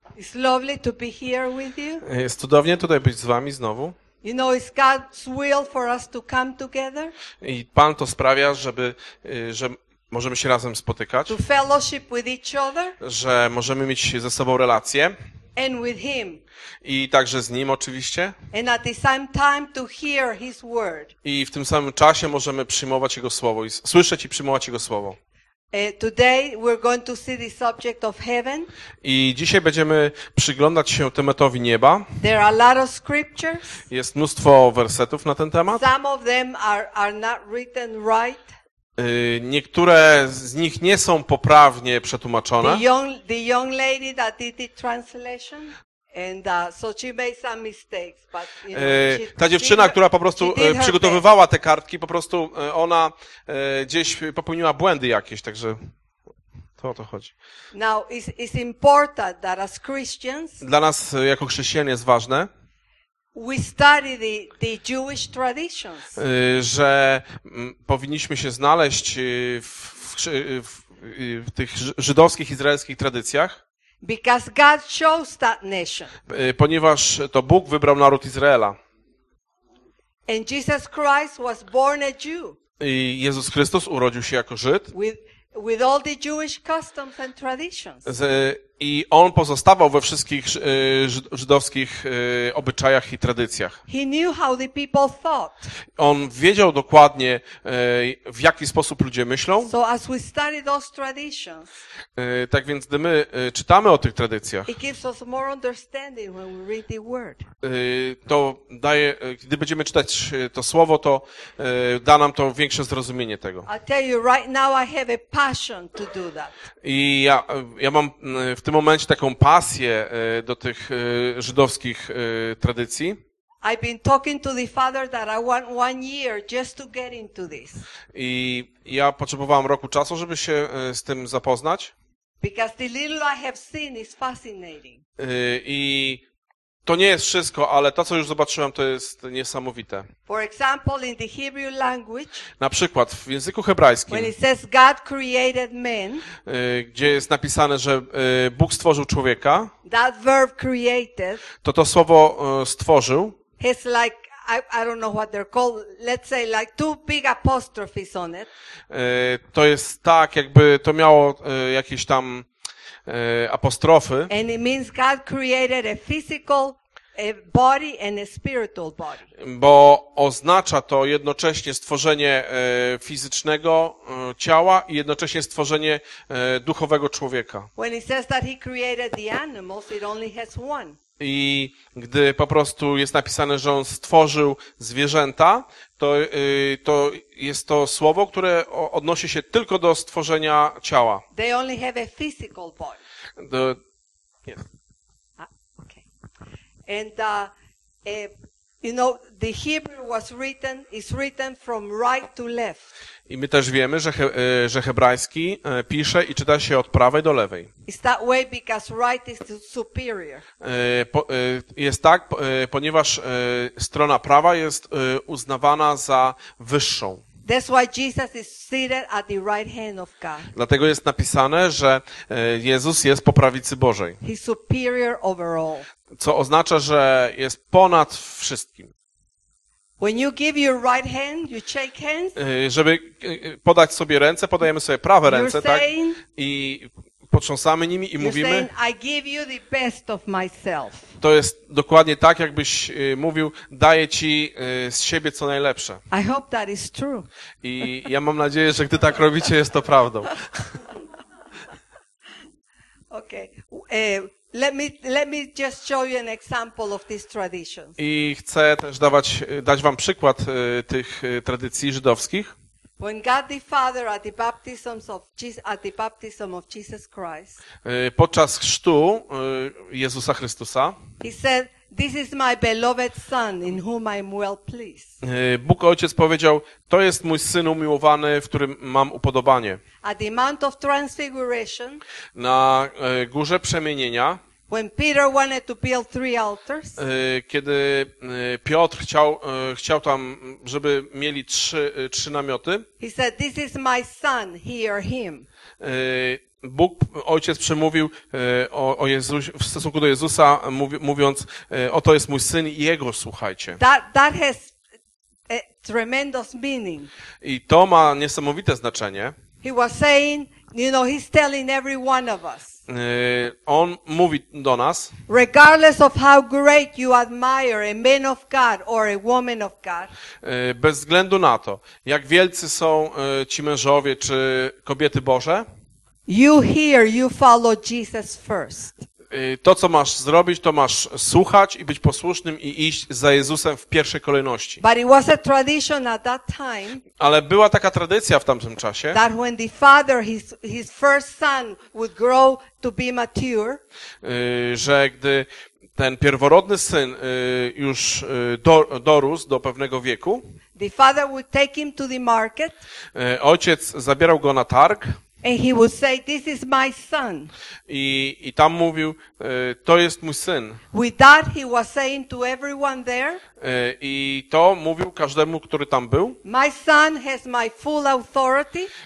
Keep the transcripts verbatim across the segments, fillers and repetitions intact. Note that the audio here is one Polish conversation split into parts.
It's lovely to be here with you. Jest cudownie tutaj być z wami znowu. You know, it's God's will for us to come together, I Pan to sprawia, żeby, y, że możemy się razem spotykać, to fellowship with each other że możemy mieć ze sobą relacje and with Him. i także z Nim oczywiście. And at the same time to hear His word. I w tym samym czasie możemy przyjmować Jego Słowo, i s- słyszeć i przyjmować Jego Słowo. Uh, today we're going to see the subject of heaven. I dzisiaj będziemy przyglądać się tematowi nieba. There are a lot of scriptures. Jest mnóstwo wersetów na ten temat. Some of them are, are not written right. Y, Niektóre z nich nie są poprawnie przetłumaczone. The young, the young lady that did the translation, and uh, so she made some mistakes, but you know, E, she, Ta she dziewczyna, did her- która po prostu she did e, her przygotowywała te kartki, po prostu e, ona e, gdzieś popełniła błędy jakieś, także to o to chodzi. best. Now, it's, it's important that as Christians, Dla nas e, jako chrześcijan jest ważne, we study the, the Jewish traditions. e, że mm, powinniśmy się znaleźć e, w, w, w, w tych ży- żydowskich, izraelskich tradycjach, Because God chose that nation. e, ponieważ to Bóg wybrał naród Izraela. And Jesus Christ was born a Jew I Jezus Chrystus urodził się jako Żyd. with, with all the Jewish customs and traditions. Z, I on pozostawał we wszystkich ży- żyd- żydowskich e, obyczajach i tradycjach. He knew how the people thought. On wiedział dokładnie, e, w jaki sposób ludzie myślą. So as we study those traditions, E, Tak więc, gdy my e, czytamy o tych tradycjach, it gives us more understanding when we read the word. e, to daje, e, gdy będziemy czytać e, to słowo, to e, da nam to większe zrozumienie tego. I'll tell you right now, I have a passion to do that. I ja, e, ja mam e, w tym momencie taką pasję e, do tych e, żydowskich e, tradycji. I've been talking to the Father that I want one year just to get into this. I ja potrzebowałem roku czasu, żeby się e, z tym zapoznać. Because the little I have seen is fascinating. E, I to nie jest wszystko, ale to, co już zobaczyłem, to jest niesamowite. For example, in the Hebrew language, Na przykład w języku hebrajskim, when it says God created man, y, gdzie jest napisane, że y, Bóg stworzył człowieka, that verb created to to słowo y, stworzył has like, I, I don't know what they're called, let's say like two big apostrophes on it. y, to jest tak, jakby to miało y, jakieś tam y, apostrofy, And it means God created a physical a body and a spiritual body. bo oznacza to jednocześnie stworzenie y, fizycznego y, ciała i jednocześnie stworzenie y, duchowego człowieka. When it says that He created the animals, it only has one. I gdy po prostu jest napisane, że on stworzył zwierzęta, to, y, to jest to słowo, które o- odnosi się tylko do stworzenia ciała. They only have a physical body. Do, nie. Ah, okay. And uh, uh, you know, the Hebrew was written is written from right to left. I my też wiemy, że, he, y, że hebrajski y, pisze i czyta się od prawej do lewej. It's that way because right is the superior. Y, po, y, jest tak, po- y, ponieważ y, strona prawa jest y, uznawana za wyższą. That's why Jesus is seated at the right hand of God. Dlatego jest napisane, że y, Jezus jest po prawicy Bożej. He's superior over all. Co oznacza, że jest ponad wszystkim. When you give your right hand, you shake hands. Y, Żeby y, podać sobie ręce, podajemy sobie prawe You're ręce, tak? saying, I potrząsamy nimi i you're mówimy, saying, I give you the best of myself. to jest dokładnie tak, jakbyś y, mówił, daję ci y, z siebie co najlepsze. I hope that is true. I ja mam nadzieję, że gdy tak robicie, jest to prawdą. Okay. Uh, let me let me just show you an example of these traditions. I chcę też dawać, dać wam przykład y, tych y, tradycji żydowskich. When God the Father at the baptisms of Jesus, at the baptism of Jesus Christ, Y, Podczas chrztu y, Jezusa Chrystusa He said, "This is my beloved Son, in whom I am well pleased." y, Bóg Ojciec powiedział, to jest mój Syn umiłowany, w którym mam upodobanie. At the Mount of Transfiguration, Na y, Górze Przemienienia, when Peter wanted to build three altars, Y, Kiedy y, Piotr chciał, y, chciał tam, żeby mieli trzy, y, trzy namioty, he said, "This is my son, hear him." y, Bóg, Ojciec przemówił y, o, o Jezus, w stosunku do Jezusa, mówi, mówiąc, y, oto jest mój syn i jego słuchajcie. That that has a tremendous meaning. I to ma niesamowite znaczenie. He was saying, you know, he's telling every one of us, Y, On mówi do nas, regardless of how great you admire a man of God or a woman of God, y, bez względu na to, jak wielcy są y, ci mężowie czy kobiety Boże, you hear, you follow Jesus first. y, to co masz zrobić, to masz słuchać i być posłusznym i iść za Jezusem w pierwszej kolejności. But it was a tradition at that time Ale była taka tradycja w tamtym czasie, that when the father, his, his first son, would grow to be mature, y, że gdy ten pierworodny syn y, już y, do, dorósł do pewnego wieku, the father would take him to the market y, ojciec zabierał go na targ and he would say, "This is my son." i, i tam mówił, y, to jest mój syn. With that, he was saying to everyone there, Y, I to mówił każdemu, który tam był. "My son has my full authority. Y,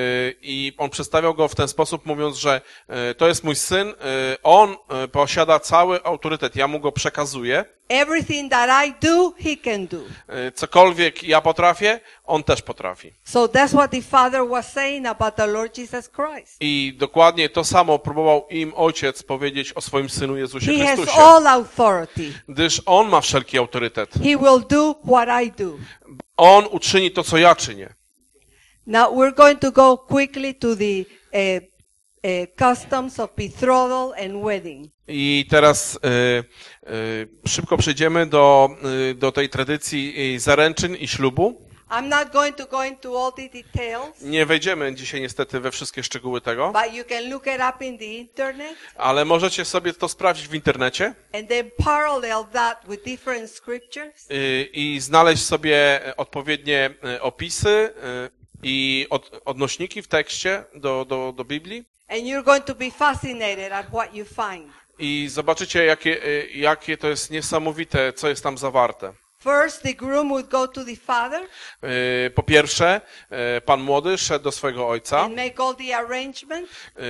I on przedstawiał go w ten sposób, mówiąc, że y, to jest mój syn, y, on y, posiada cały autorytet, ja mu go przekazuję. Everything that I do, he can do." Y, Cokolwiek ja potrafię, on też potrafi. So that's what the father was saying about the Lord Jesus Christ. I dokładnie to samo próbował im ojciec powiedzieć o swoim synu Jezusie He has Chrystusie. all authority. Gdyż on ma wszelki autorytet. He will do what I do. On uczyni to, co ja czynię. Now we're going to go quickly to the uh, uh, customs of betrothal and wedding. I teraz y, y, szybko przejdziemy do, y, do tej tradycji y, zaręczyn i ślubu. I'm not going to go into all the details, Nie wejdziemy dzisiaj niestety we wszystkie szczegóły tego, but you can look it up in the internet ale możecie sobie to sprawdzić w internecie and then parallel that with different scriptures. y, i znaleźć sobie odpowiednie y, opisy y, i od, odnośniki w tekście do, do, do Biblii. And you're going to be fascinated at what you find. I zobaczycie, jakie, y, jakie to jest niesamowite, co jest tam zawarte. First, the groom would go to the father Y, Po pierwsze, y, pan młody szedł do swojego ojca, and make all the arrangement.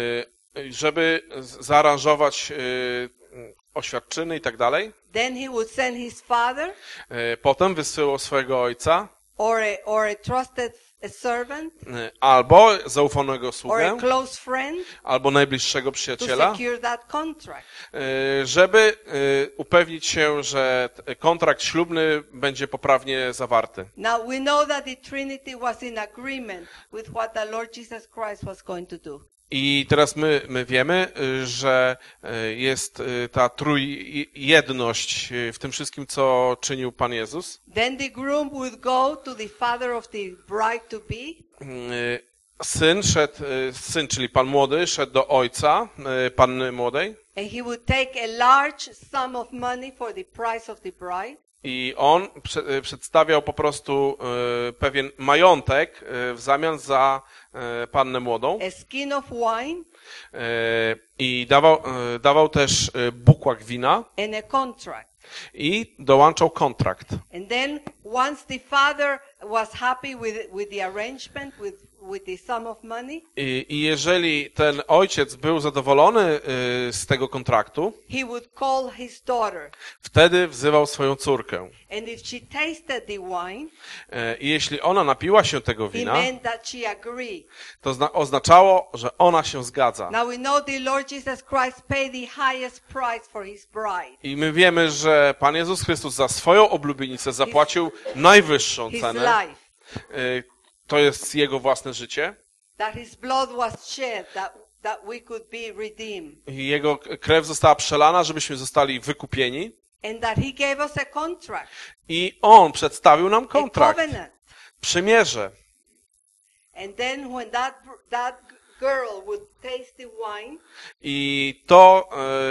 y, żeby z- zaaranżować y, oświadczyny i tak dalej. Then he would send his father Y, Potem wysyłał swojego ojca or a, or a trusted a servant y, albo zaufanego or a sługę, close friend albo najbliższego to przyjaciela, secure that contract. y, żeby y, upewnić się, że t- kontrakt ślubny będzie poprawnie zawarty. Now we know that the Trinity was in agreement with what the Lord Jesus Christ was going to do. I teraz my, my wiemy, y, że y, jest y, ta trójjedność y, w tym wszystkim, co czynił Pan Jezus. Then the groom would go to the father of the bride to be Y, Syn szedł, y, syn, czyli Pan młody, szedł do ojca y, panny młodej and he would take a large sum of money for the price of the bride. i on prze, y, przedstawiał po prostu y, pewien majątek y, w zamian za y, pannę młodą A skin of wine y, i dawał, y, dawał też y, bukłak wina and a contract. i dołączał kontrakt. And then once the father was happy with with the arrangement, with with the sum of money, I, I jeżeli ten ojciec był zadowolony y, z tego kontraktu, he would call his daughter. wtedy wzywał swoją córkę. And if she tasted the wine, Y, I jeśli ona napiła się tego it wina, meant that she agreed. to zna- oznaczało, że ona się zgadza. Now we know the Lord Jesus Christ paid the highest price for his bride. I my wiemy, że Pan Jezus Chrystus za swoją oblubienicę zapłacił najwyższą His cenę. life. Y, To jest jego własne życie. That his blood was shed, that, that we could be redeemed. I jego krew została przelana, żebyśmy zostali wykupieni. And that he gave us a contract, I on przedstawił nam a kontrakt, covenant. przymierze. And then when that, that girl would taste the wine, I to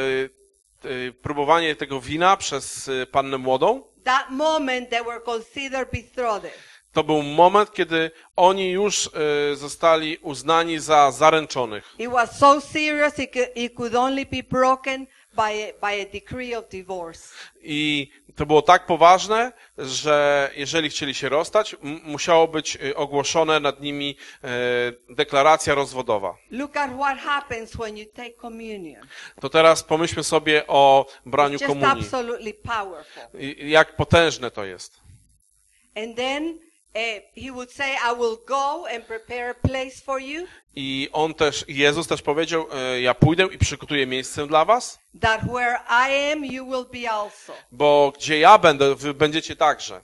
y, y, próbowanie tego wina przez y, pannę młodą, that moment they were considered betrothed. to był moment, kiedy oni już y, zostali uznani za zaręczonych. It was so serious it could, it could only be broken by a, by a decree of divorce. I to było tak poważne, że jeżeli chcieli się rozstać, m- musiało być y, ogłoszone nad nimi e, deklaracja rozwodowa. Look at what happens when you take communion. To teraz pomyślmy sobie o braniu Just komunii. absolutely powerful. I jak potężne to jest. And then uh, he would say, I will go and prepare a place for you, I on też, Jezus też powiedział, e, ja pójdę i przygotuję miejsce dla was, that where I am, you will be also. bo gdzie ja będę, wy będziecie także.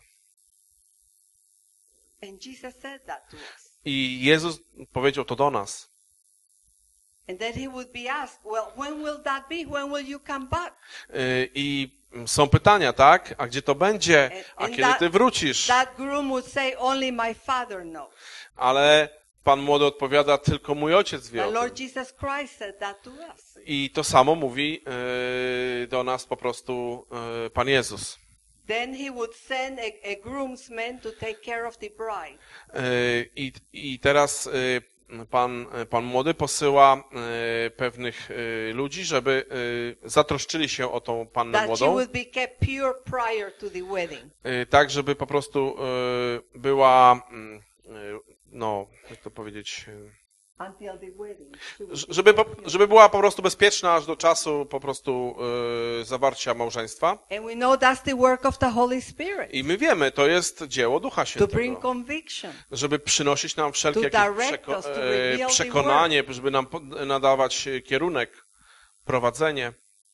And Jesus said that to us. I Jezus powiedział to do nas. And then he would be asked, well, when will that be? When will you come back? E, I są pytania, tak? A gdzie to będzie? A And kiedy that- ty wrócisz? That groom would say, only my Father knows. Ale Pan młody odpowiada, tylko mój ojciec wie The o Lord tym. Jesus Christ said that to us. I to samo mówi e, do nas po prostu e, Pan Jezus. Then he would send a, a groomsman to take care of the bride. E, I, I teraz e, pan, pan młody posyła e, pewnych e, ludzi, żeby e, zatroszczyli się o tą pannę That she młodą, would be kept pure prior to the wedding. e, tak żeby po prostu e, była, mm, e, no, jak to powiedzieć, e, Until the wedding. She would ż- be żeby, po, kept pure. żeby była po prostu bezpieczna aż do czasu po prostu e, zawarcia małżeństwa. And we know that's the work of the Holy Spirit. I my wiemy, to jest dzieło Ducha To bring Świętego, conviction. żeby przynosić nam wszelkie To jakieś direct przeko- us, to e, reveal the przekonanie, żeby nam po- nadawać e, kierunek, prowadzenie.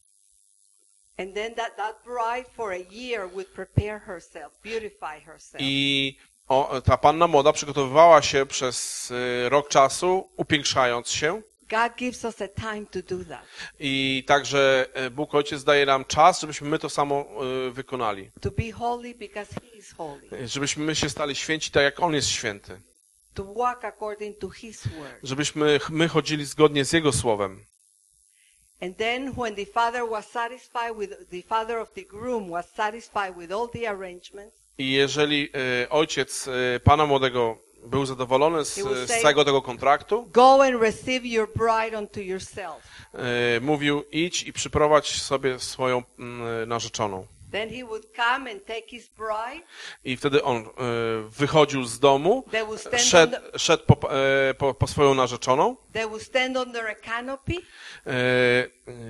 And then that, that bride for a year would prepare herself, beautify herself. I o, ta panna młoda przygotowywała się przez e, rok czasu, upiększając się. God gives us a time to do that. I także e, Bóg Ojciec daje nam czas, żebyśmy my to samo e, wykonali. To be holy because He is holy. E, Żebyśmy my się stali święci tak, jak On jest święty. To walk according to His word. Żebyśmy my chodzili zgodnie z Jego Słowem. And then when the father was satisfied with, the father of the groom was satisfied with all the arrangements, I jeżeli e, ojciec e, pana młodego był zadowolony z, He would z say- całego tego kontraktu, go and receive your bride unto yourself. e, mówił idź i przyprowadź sobie swoją mm, narzeczoną. Then he would come and take his bride. I wtedy on e, wychodził z domu, They would stand, szedł, under, szedł po, e, po, po swoją narzeczoną. they would stand under a canopy, E, e,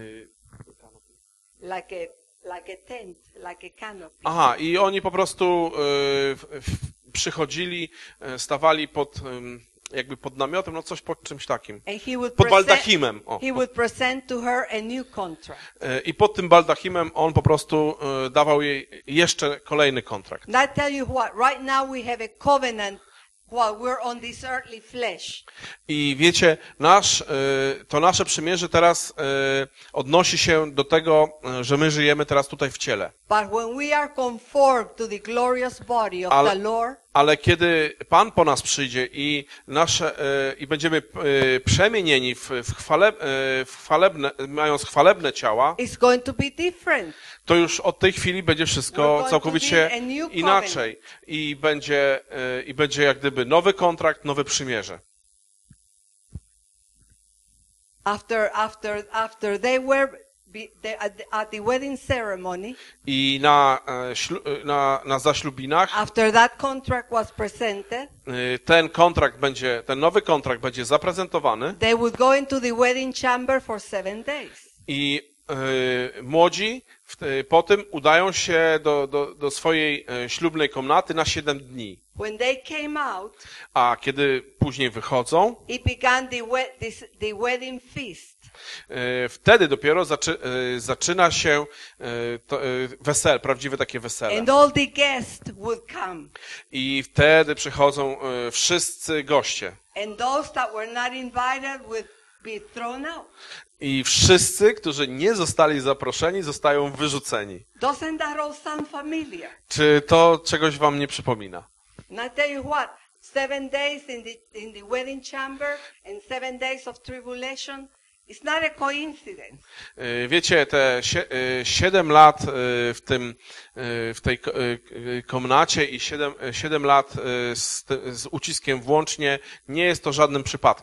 like a, like a tent, like a canopy. aha, i oni po prostu e, w, w, przychodzili, e, stawali pod em, jakby pod namiotem, no coś pod czymś takim. And he would Pod present, baldachimem. O. he would present to her a new contract. E, I pod tym baldachimem on po prostu e, dawał jej jeszcze kolejny kontrakt. And I tell you what, right now we have a covenant while we're on this earthly flesh. I wiecie, nasz, e, to nasze przymierze teraz e, odnosi się do tego, e, że my żyjemy teraz tutaj w ciele. But when we are conformed to the glorious body of Ale- the Lord, Ale kiedy Pan po nas przyjdzie i nasze e, i będziemy e, przemienieni w, w, chwale, e, w chwalebne, mając chwalebne ciała, it's going to be different. to już od tej chwili będzie We're wszystko going to całkowicie be a new inaczej i będzie, e, i będzie jak gdyby nowy kontrakt, nowe przymierze. After, after, after they were be, they, at, the, at the wedding ceremony, I na, e, ślu, e, na, na zaślubinach after that contract was presented, e, ten kontrakt będzie, ten nowy kontrakt będzie zaprezentowany they would go into the wedding chamber for seven days. i e, młodzi w, e, po tym udają się do, do, do swojej e, ślubnej komnaty na siedem dni. When they came out, A kiedy później wychodzą, it began the, we, this, the wedding feast. e, wtedy dopiero zaczy, e, zaczyna się e, to, e, wesel, prawdziwe takie wesele. And all the guests would come. I wtedy przychodzą e, wszyscy goście. And those that were not invited would be thrown out. I wszyscy, którzy nie zostali zaproszeni, zostają wyrzuceni. Doesn't that all sound familiar? Czy to czegoś wam nie przypomina? And I tell you what, seven days in the, in the wedding chamber and seven days of tribulation, it's not a coincidence. E, Wiecie, te sie, e, siedem lat e, w tym, e, w tej ko- e, komnacie i siedem, e, siedem lat e, z, te- z uciskiem włącznie, nie jest to żadnym przypadkiem.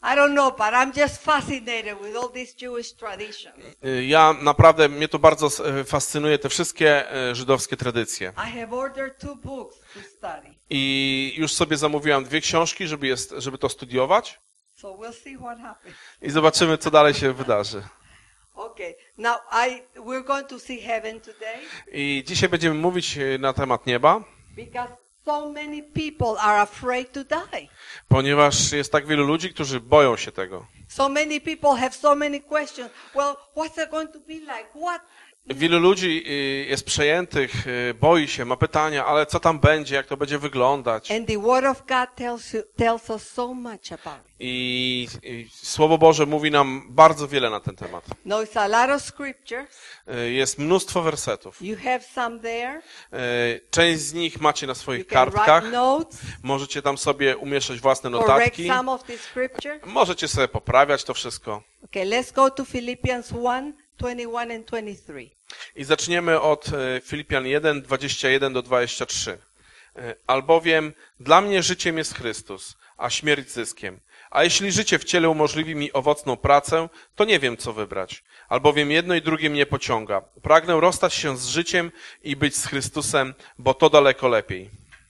I don't know, but I'm just fascinated with all these Jewish traditions. Ja naprawdę, mnie to bardzo fascynuje, te wszystkie żydowskie tradycje. I have ordered two books to study. I już sobie zamówiłam dwie książki, żeby, jest, żeby to studiować. So we'll see what happens. I zobaczymy, co dalej się wydarzy. Okay. Now I we're going to see heaven today. I dzisiaj będziemy mówić na temat nieba. Because so many people are afraid to die. Ponieważ jest tak wielu ludzi, którzy boją się tego. So many people have so many questions. Well, what's it going to be like? What? Wielu ludzi jest przejętych, boi się, ma pytania, ale co tam będzie, jak to będzie wyglądać. And the Word of God tells, you, tells us so much about it. I, I Słowo Boże mówi nam bardzo wiele na ten temat. No, it's a lot of scriptures. Jest mnóstwo wersetów. You have some there. Część z nich macie na swoich You can kartkach. write notes, Możecie tam sobie umieszczać własne correct notatki. some of the scripture. Możecie sobie poprawiać to wszystko. Okay, let's go to Philippians one, twenty-one and twenty-three. I zaczniemy od Filipian jeden, dwadzieścia jeden do dwudziestego trzeciego. Albowiem dla mnie życiem jest Chrystus, a śmierć zyskiem. A jeśli życie w ciele umożliwi mi owocną pracę, to nie wiem, co wybrać. Albowiem jedno i drugie mnie pociąga. Pragnę rozstać się z życiem i być z Chrystusem, bo to daleko lepiej.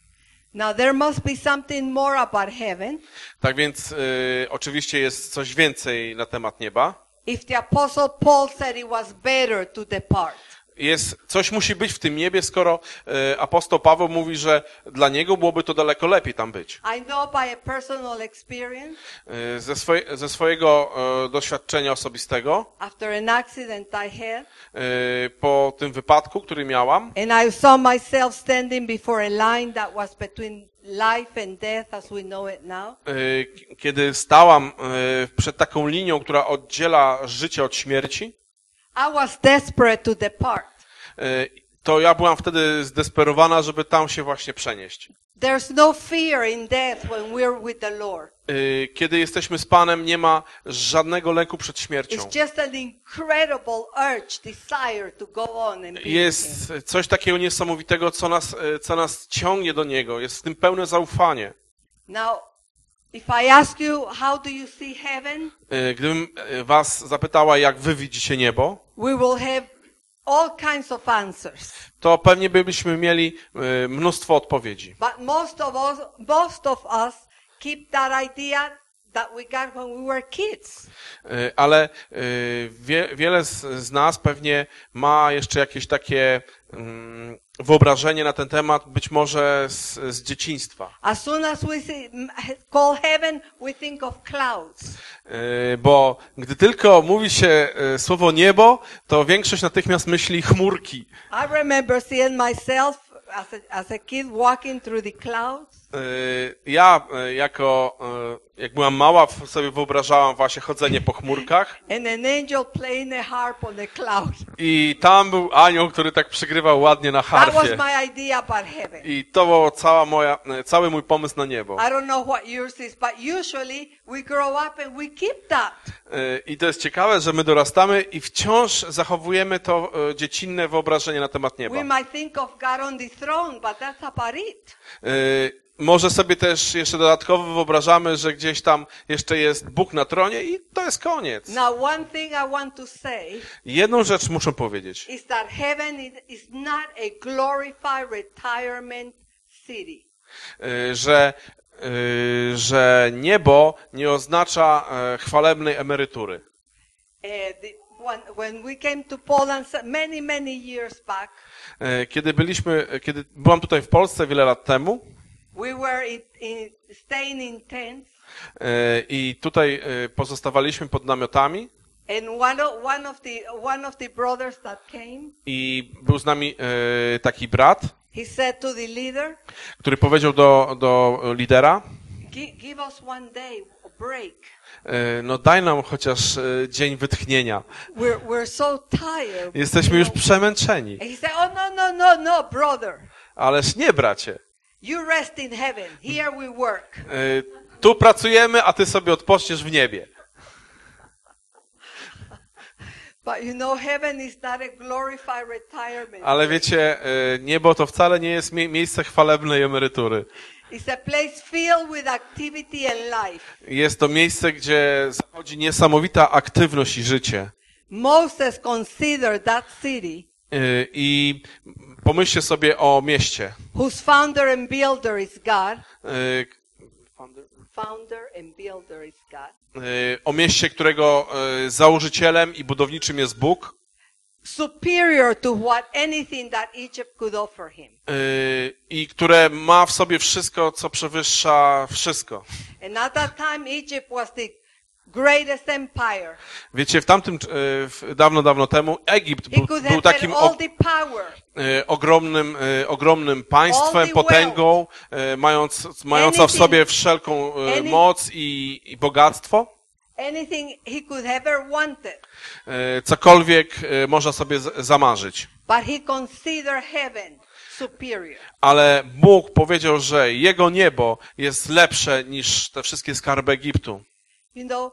Now there must be something more about heaven. Tak więc y, oczywiście jest coś więcej na temat nieba. If the Apostle Paul said it was better to depart. Jest, coś musi być w tym niebie, skoro y, apostoł Paweł mówi, że dla niego byłoby to daleko lepiej tam być. I know by a personal experience. Y, ze, swoje, ze swojego y, doświadczenia osobistego, After an accident I had. y, po tym wypadku, który miałam, And I saw myself standing before a line that was between life and death as we know it now. y, kiedy stałam y, przed taką linią, która oddziela życie od śmierci, I was desperate to depart. y, to ja byłam wtedy zdesperowana, żeby tam się właśnie przenieść. There's no fear in death when we're with the Lord. Y, kiedy jesteśmy z Panem, nie ma żadnego lęku przed śmiercią. It's just an incredible urge, desire to go on and be with Him. Jest coś takiego niesamowitego, co nas, y, co nas ciągnie do Niego. Jest w tym pełne zaufanie. Now, if I ask you, how do you see heaven? Y, Gdybym y, was zapytała, jak wy widzicie niebo, We will have all kinds of answers. to pewnie byśmy mieli y, mnóstwo odpowiedzi. But most of us, most of us keep that idea that we got when we were kids. Y, Ale y, wie, wiele z, z nas pewnie ma jeszcze jakieś takie mm, wyobrażenie na ten temat, być może z, z dzieciństwa. As soon as we see, call heaven, we think of clouds. Y, Bo gdy tylko mówi się y, słowo niebo, to większość natychmiast myśli chmurki. I remember seeing myself as a, as a kid walking through the clouds. Y, Ja y, jako, y, jak byłam mała, w- sobie wyobrażałam właśnie chodzenie po chmurkach And an angel playing a harp on a cloud. i tam był anioł, który tak przygrywał ładnie na That was harfie. my idea about heaven. I to był cała moja, y, cały mój pomysł na niebo. I don't know what yours is, but usually we grow up and we keep that. Y, I to jest ciekawe, że my dorastamy i wciąż zachowujemy to y, dziecinne wyobrażenie na temat nieba. We might think of God on the throne, but that's about it. Y, Może sobie też jeszcze dodatkowo wyobrażamy, że gdzieś tam jeszcze jest Bóg na tronie i to jest koniec. Now, one thing I want to say Jedną rzecz muszę powiedzieć. is that heaven is, is not a glorified retirement city. Y, że, y, że niebo nie oznacza e, chwalebnej emerytury. Uh, the, when, when we came to Poland so- many, many years back, E, Kiedy byliśmy, kiedy byłam tutaj w Polsce wiele lat temu we were in, in, staying in tents, e, i tutaj e, pozostawaliśmy pod namiotami and one of, one of the one of the brothers that came, i był z nami e, taki brat, he said to the leader, który powiedział do, do lidera, "Gi- "Give us one day a break. e, no daj nam chociaż e, dzień wytchnienia. We're we're so tired." Jesteśmy już przemęczeni. And he said, "Oh no, no, no, no, brother. Ależ nie, bracie. You rest in heaven. Here we work." E, Tu pracujemy, a ty sobie odpoczniesz w niebie. But you know, heaven is not a glorified retirement. Ale wiecie, e, niebo to wcale nie jest mie- miejsce chwalebnej emerytury. It's a place filled with activity and life. Jest to miejsce, gdzie zachodzi niesamowita aktywność i życie. Moses considered that city, E, I pomyślcie sobie o mieście. whose founder and builder is God. E, Founder and builder is God. e, O mieście, którego e, założycielem i budowniczym jest Bóg. Superior to what anything that Egypt could offer him. Yy, i które ma w sobie wszystko, co przewyższa wszystko. And at that time, Egypt was the greatest empire. Wiecie, w tamtym, yy, w- dawno, dawno temu Egipt He był, could był have had takim all o, the power. yy, ogromnym, yy, ogromnym państwem, All the potęgą, yy, mając, mająca w Anything- sobie wszelką yy, any- moc i, i bogactwo. Anything he could ever wanted. Yy, cokolwiek yy, można sobie z, zamarzyć. But he considered heaven superior. Ale Bóg powiedział, że Jego niebo jest lepsze niż te wszystkie skarby Egiptu. You know,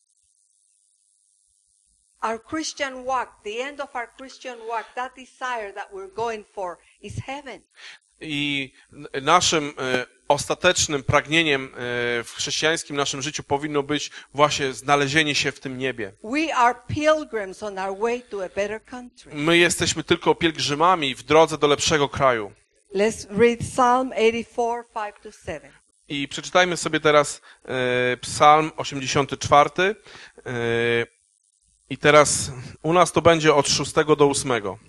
our Christian walk, the end of our Christian walk, that desire that we're going for is heaven. I naszym e, ostatecznym pragnieniem e, w chrześcijańskim naszym życiu powinno być właśnie znalezienie się w tym niebie. We are pilgrims on our way to a better country. My jesteśmy tylko pielgrzymami w drodze do lepszego kraju. Let's read Psalm eighty-four, five to seven. I przeczytajmy sobie teraz e, Psalm osiemdziesiąty czwarty. E, I teraz u nas to będzie od szóstego do ósmego.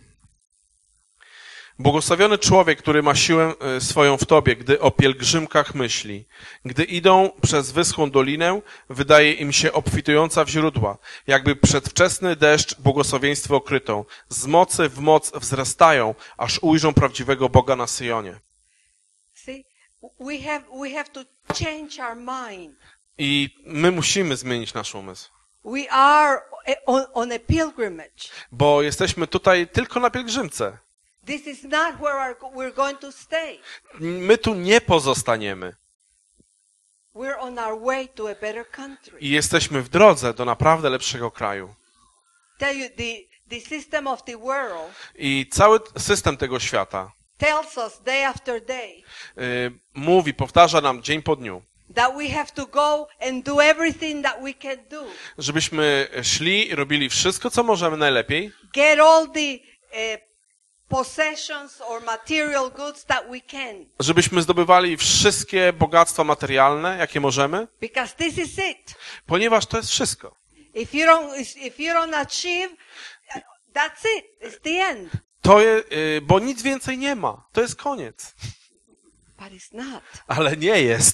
Błogosławiony człowiek, który ma siłę e, swoją w Tobie, gdy o pielgrzymkach myśli. Gdy idą przez wyschłą dolinę, wydaje im się obfitująca w źródła, jakby przedwczesny deszcz błogosławieństwo okrytą. Z mocy w moc wzrastają, aż ujrzą prawdziwego Boga na Syjonie. See, we have, we have to change our mind. I my musimy zmienić nasz umysł, We are on, on a pilgrimage. bo jesteśmy tutaj tylko na pielgrzymce. This is not where our, we're going to stay. My tu nie pozostaniemy We're on our way to a better country. i jesteśmy w drodze do naprawdę lepszego kraju. Tell you, the, the system of the world I cały system tego świata tells us day after day y, mówi, powtarza nam dzień po dniu, that we have to go and do everything that we can do. żebyśmy szli i robili wszystko, co możemy najlepiej, Get all the uh, possessions or material goods that we can. żebyśmy zdobywali wszystkie bogactwa materialne, jakie możemy, Because this is it. ponieważ to jest wszystko. If you don't, if you don't achieve, uh, that's it. It's the end. To je, y, bo nic więcej nie ma. To jest koniec. But it's not. Ale nie jest.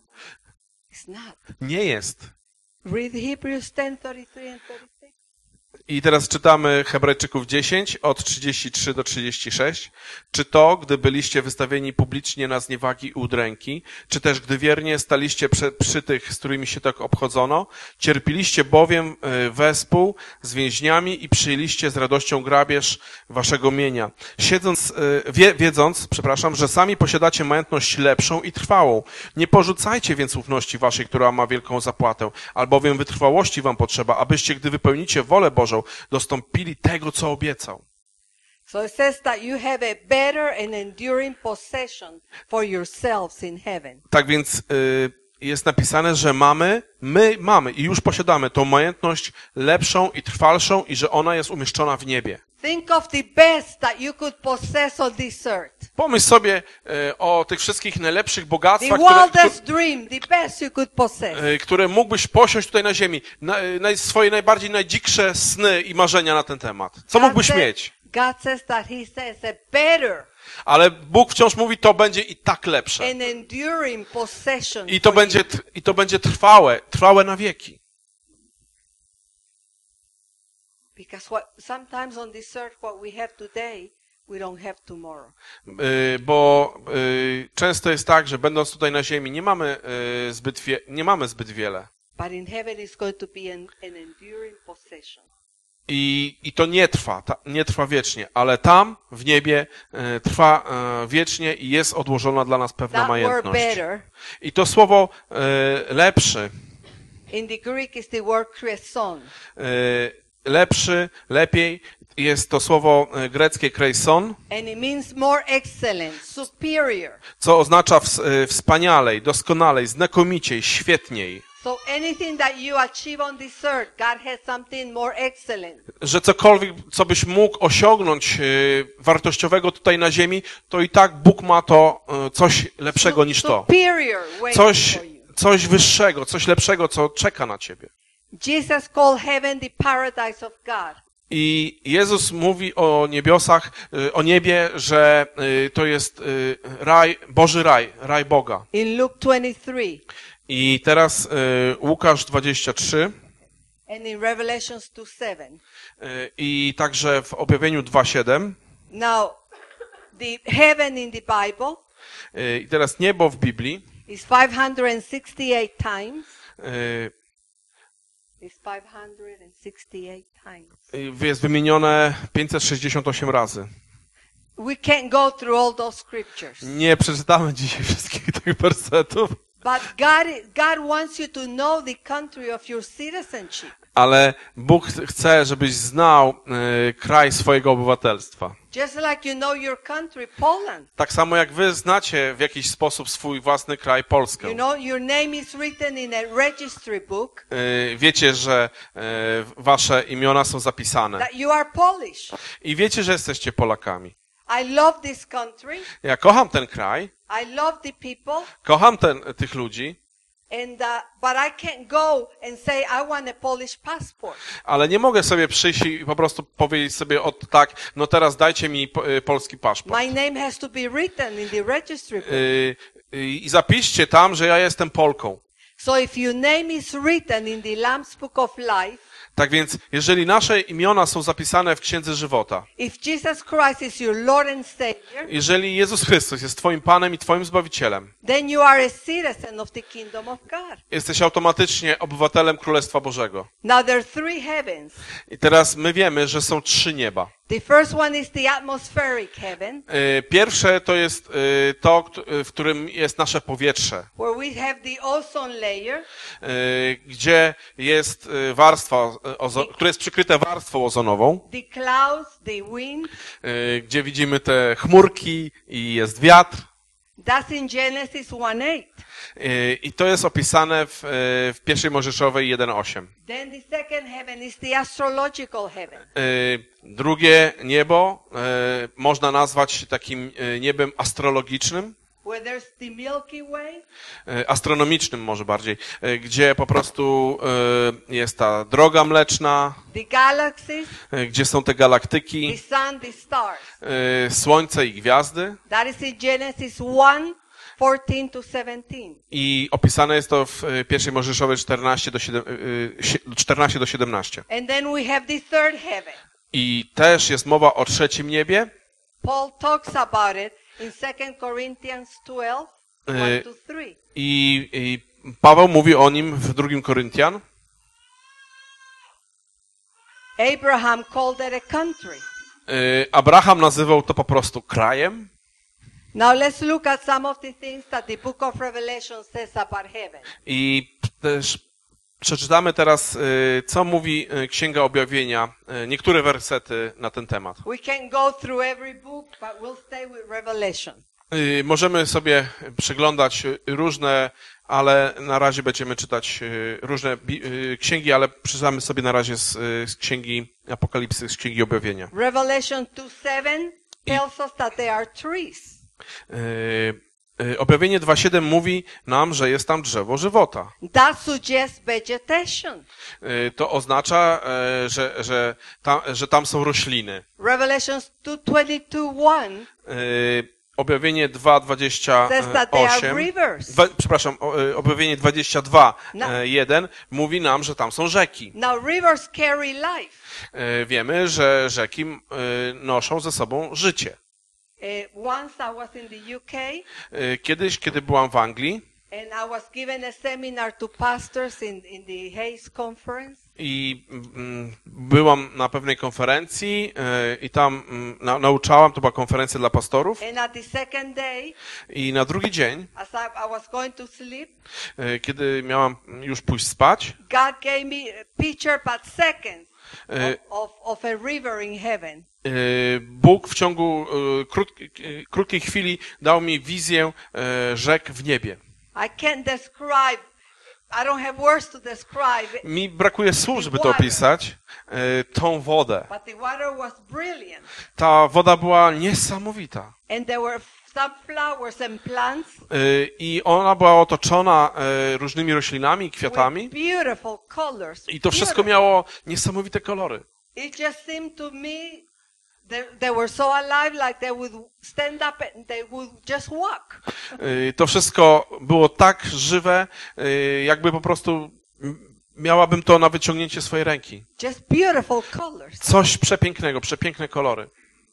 It's not. Nie jest. Read Hebrews ten, thirty-three and thirty-six. I teraz czytamy Hebrajczyków dziesięć, od trzydziestu trzech do trzydziestu sześciu. Czy to, gdy byliście wystawieni publicznie na zniewagi i udręki, czy też gdy wiernie staliście przy, przy tych, z którymi się tak obchodzono, cierpiliście bowiem y, wespół z więźniami i przyjęliście z radością grabież waszego mienia, siedząc, y, wie, wiedząc, przepraszam, że sami posiadacie majątność lepszą i trwałą. Nie porzucajcie więc ufności waszej, która ma wielką zapłatę, albowiem wytrwałości wam potrzeba, abyście, gdy wypełnicie wolę Bożą, dostąpili tego, co obiecał. So it says that you have a better and enduring possession for yourselves in heaven. Tak więc y, jest napisane, że mamy, my mamy i już posiadamy tą majątność lepszą i trwalszą i że ona jest umieszczona w niebie. Think of the best that you could possess on this earth. Pomyśl sobie y, o tych wszystkich najlepszych The bogactwach, które, wildest dream, the best you could possess. które, y, które mógłbyś posiąść tutaj na ziemi. Na, y, na swoje najbardziej najdziksze sny i marzenia na ten temat. Co mógłbyś God mieć? says- God says that he says a better Ale Bóg wciąż mówi, to będzie i tak lepsze. and enduring possession. I to for you. będzie, tr- i to będzie trwałe, trwałe na wieki. Because what, sometimes on this earth what we have today, we don't have tomorrow. Y, bo y, często jest tak, że będąc tutaj na ziemi nie mamy, y, zbyt, wie, nie mamy zbyt wiele. But in heaven it's going to be an, an enduring possession. I, I to nie trwa, ta, nie trwa wiecznie, ale tam, w niebie, y, trwa y, wiecznie i jest odłożona dla nas pewna That word majętność. better, I to słowo y, lepszy in the Greek is the word kreson. y, lepszy, lepiej. Jest to słowo greckie kreison, and it means more excellent, superior. co oznacza ws- wspanialej, doskonalej, znakomiciej, świetniej. So anything that you achieve on this earth, God has something more excellent. Że cokolwiek, co byś mógł osiągnąć y, wartościowego tutaj na ziemi, to i tak Bóg ma to y, coś lepszego niż to. Superior waiting Coś, for you. coś wyższego, coś lepszego, co czeka na ciebie. Jesus called heaven the paradise of God. I Jezus mówi o niebiosach, y, o niebie, że y, to jest y, raj, Boży raj, raj Boga. In Luke twenty-three I teraz y, Łukasz dwadzieścia trzy and in Revelations two seven. y, i także w Objawieniu dwa siedem. Now, the heaven in the Bible Y, I teraz niebo w Biblii is five hundred sixty-eight times. y, It's five hundred sixty-eight times. y, jest wymienione pięćset sześćdziesiąt osiem razy. We can't go through all those scriptures. Nie przeczytamy dzisiaj wszystkich tych wersetów, But God, God wants you to know the country of your citizenship. ale Bóg ch- chce, żebyś znał y, kraj swojego obywatelstwa. Just like you know your country, Poland. Tak samo jak wy znacie w jakiś sposób swój własny kraj, Polskę. You know, your name is written in a registry book Y, Wiecie, że y, wasze imiona są zapisane. that you are Polish. I wiecie, że jesteście Polakami. I love this country. Ja kocham ten kraj, I love the people. kocham ten, tych ludzi, And uh, but I can't go and say I want a Polish passport. ale nie mogę sobie przyjść i po prostu powiedzieć sobie od tak, no teraz dajcie mi po- y, polski paszport. My name has to be written in the registry book. Y, y, I zapiszcie tam, że ja jestem Polką. So if your name is written in the Lamb's Book of Life, Tak więc, jeżeli nasze imiona są zapisane w Księdze Żywota, if Jesus Christ is your Lord and Savior, jeżeli Jezus Chrystus jest Twoim Panem i Twoim Zbawicielem, then you are a citizen of the kingdom of God. jesteś automatycznie obywatelem Królestwa Bożego. Now there are three heavens. I teraz my wiemy, że są trzy nieba. The first one is the atmospheric heaven, Y, Pierwsze to jest y, to, kt- w którym jest nasze powietrze, where we have the ozone layer, y, gdzie jest y, warstwa, y, ozo- które jest przykryte warstwą ozonową, the clouds, the wind. y, gdzie widzimy te chmurki i jest wiatr. That's in Genesis one eight. Y, I to jest opisane w, y, w pierwszej Mojżeszowej jeden osiem. Then the second heaven is the astrological heaven. Y, Drugie niebo y, można nazwać takim y, niebem astrologicznym, Where there's the Milky Way, y, astronomicznym może bardziej, y, gdzie po prostu y, jest ta droga mleczna, the galaxies, y, gdzie są te the galaktyki, sun, the stars. y, słońce i gwiazdy. That is in Genesis one fourteen to seventeen. I opisane jest to w y, pierwszej Mojżeszowej czternaście do siedem- y, y, czternaście do siedemnaście. And then we have the third heaven. I też jest mowa o trzecim niebie. Paul talks about it in Second Corinthians twelve, one to three. I, I Paweł mówi o nim w drugim Koryntian. Abraham called it a country. Y, Abraham nazywał to po prostu krajem. Now let's look at some of the things that the book of Revelation says about heaven. I też przeczytamy teraz, y, co mówi y, Księga Objawienia, y, niektóre wersety na ten temat. We can go through every book, but we'll stay with Revelation. Y, Możemy sobie przeglądać y, różne, ale na razie będziemy czytać y, różne bi- y, księgi, ale przeczytamy sobie na razie z, y, z Księgi Apokalipsy, z Księgi Objawienia. Revelation two seven tells us that they are trees. Y, y, Objawienie dwa siedem mówi nam, że jest tam drzewo żywota. That suggests vegetation. Y, To oznacza, y, że, że, tam, że tam są rośliny. Revelation two twenty-two one Y, Objawienie dwa dwadzieścia says that they are osiem, rivers. dwa, przepraszam, o, y, objawienie dwadzieścia dwa No. jeden mówi nam, że tam są rzeki. Now rivers carry life. Y, Wiemy, że rzeki y, noszą ze sobą życie. Uh, once I was in the U K Y, Kiedyś, kiedy byłam w Anglii and I was given a seminar to pastors in, in the Hayes Conference. i mm, byłam na pewnej konferencji y, i tam mm, na, nauczałam, to była konferencja dla pastorów And at the second day, i na drugi dzień, as I, I was going to sleep, y, kiedy miałam już pójść spać, God gave me a picture but seconds Y, of, of a river in heaven. y, Bóg w ciągu y, krót, y, krótkiej chwili dał mi wizję y, rzek w niebie. I can't describe, I don't have words to describe it, Mi brakuje słów, żeby to opisać, y, tą wodę. but the water was brilliant. Ta woda była niesamowita. And there were some flowers and plants Y, I ona była otoczona y, różnymi roślinami, kwiatami. with beautiful colors. I to wszystko Beautiful. miało niesamowite kolory. It just seemed to me they, they were so alive, like they would stand up and they would just walk. Y, To wszystko było tak żywe, y, jakby po prostu m- miałabym to na wyciągnięcie swojej ręki. Just beautiful colors. Coś przepięknego, przepiękne kolory.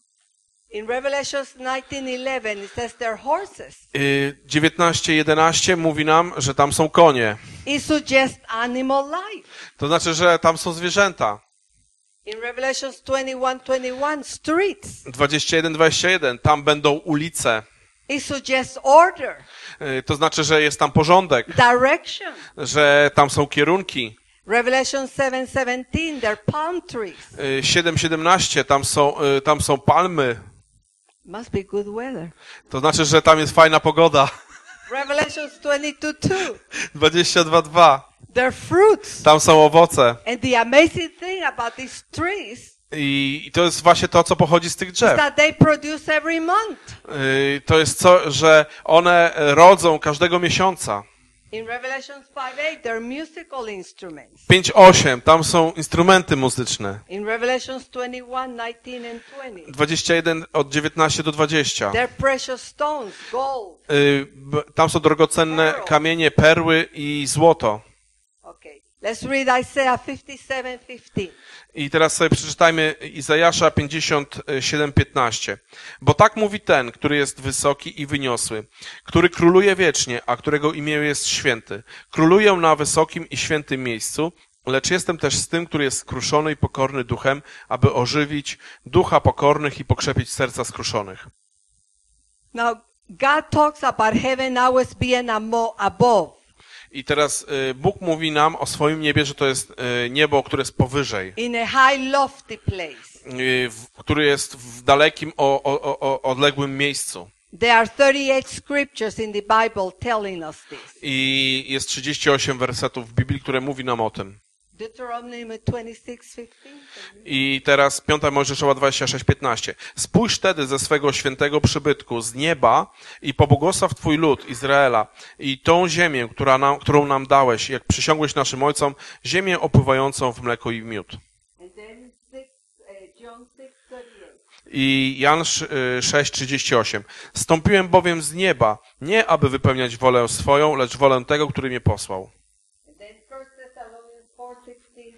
In Revelation nineteen eleven, it says they're horses. Y, dziewiętnaście jedenaście mówi nam, że tam są konie. It suggests animal life. To znaczy, że tam są zwierzęta. In Revelation twenty-one twenty-one, streets. dwadzieścia jeden dwadzieścia jeden, tam będą ulice. It suggests order, Y, To znaczy, że jest tam porządek, direction. że tam są kierunki. Revelation seven seventeen, they're palm trees. Y, siedem siedemnaście, tam są, y, tam są palmy. Must be good weather. To znaczy, że tam jest fajna pogoda. Revelation twenty-two two, dwadzieścia dwa dwa, they're fruits. tam są owoce. And the amazing thing about these trees I i to jest właśnie to, co pochodzi z tych is drzew. that they produce every month. Y, To jest co, że one rodzą każdego miesiąca. In Revelation five eight, they're musical instruments. pięć osiem, tam są instrumenty muzyczne. In Revelation twenty-one nineteen and twenty, dwadzieścia jeden od dziewiętnaście do dwudziestu. they're precious stones, gold. Y, b- Tam są drogocenne kamienie, perły i złoto. Okay, let's read Isaiah fifty-seven fifteen. I teraz sobie przeczytajmy Izajasza pięćdziesiąt siedem piętnaście. Bo tak mówi ten, który jest wysoki i wyniosły, który króluje wiecznie, a którego imię jest święty. Króluję na wysokim i świętym miejscu, lecz jestem też z tym, który jest skruszony i pokorny duchem, aby ożywić ducha pokornych i pokrzepić serca skruszonych. Now, God talks about heaven always being amo- above, I teraz y, Bóg mówi nam o swoim niebie, że to jest y, niebo, które jest powyżej, in a high lofty place. y, w, który jest w dalekim, o, o, o, odległym miejscu. There are thirty-eight scriptures in the Bible telling us this. I jest trzydzieści osiem wersetów w Biblii, które mówi nam o tym. Deuteronomy twenty-six fifteen. I teraz piąta Mojżeszowa dwadzieścia sześć piętnaście. Spójrz tedy ze swego świętego przybytku z nieba i pobłogosław Twój lud Izraela i tą ziemię, która nam, którą nam dałeś, jak przysiągłeś naszym ojcom, ziemię opływającą w mleko i w miód. And then six, uh, John six thirty-eight. I Jan sześć trzydzieści osiem. Stąpiłem bowiem z nieba, nie aby wypełniać wolę swoją, lecz wolę tego, który mnie posłał. And then First Thessalonians four sixteen.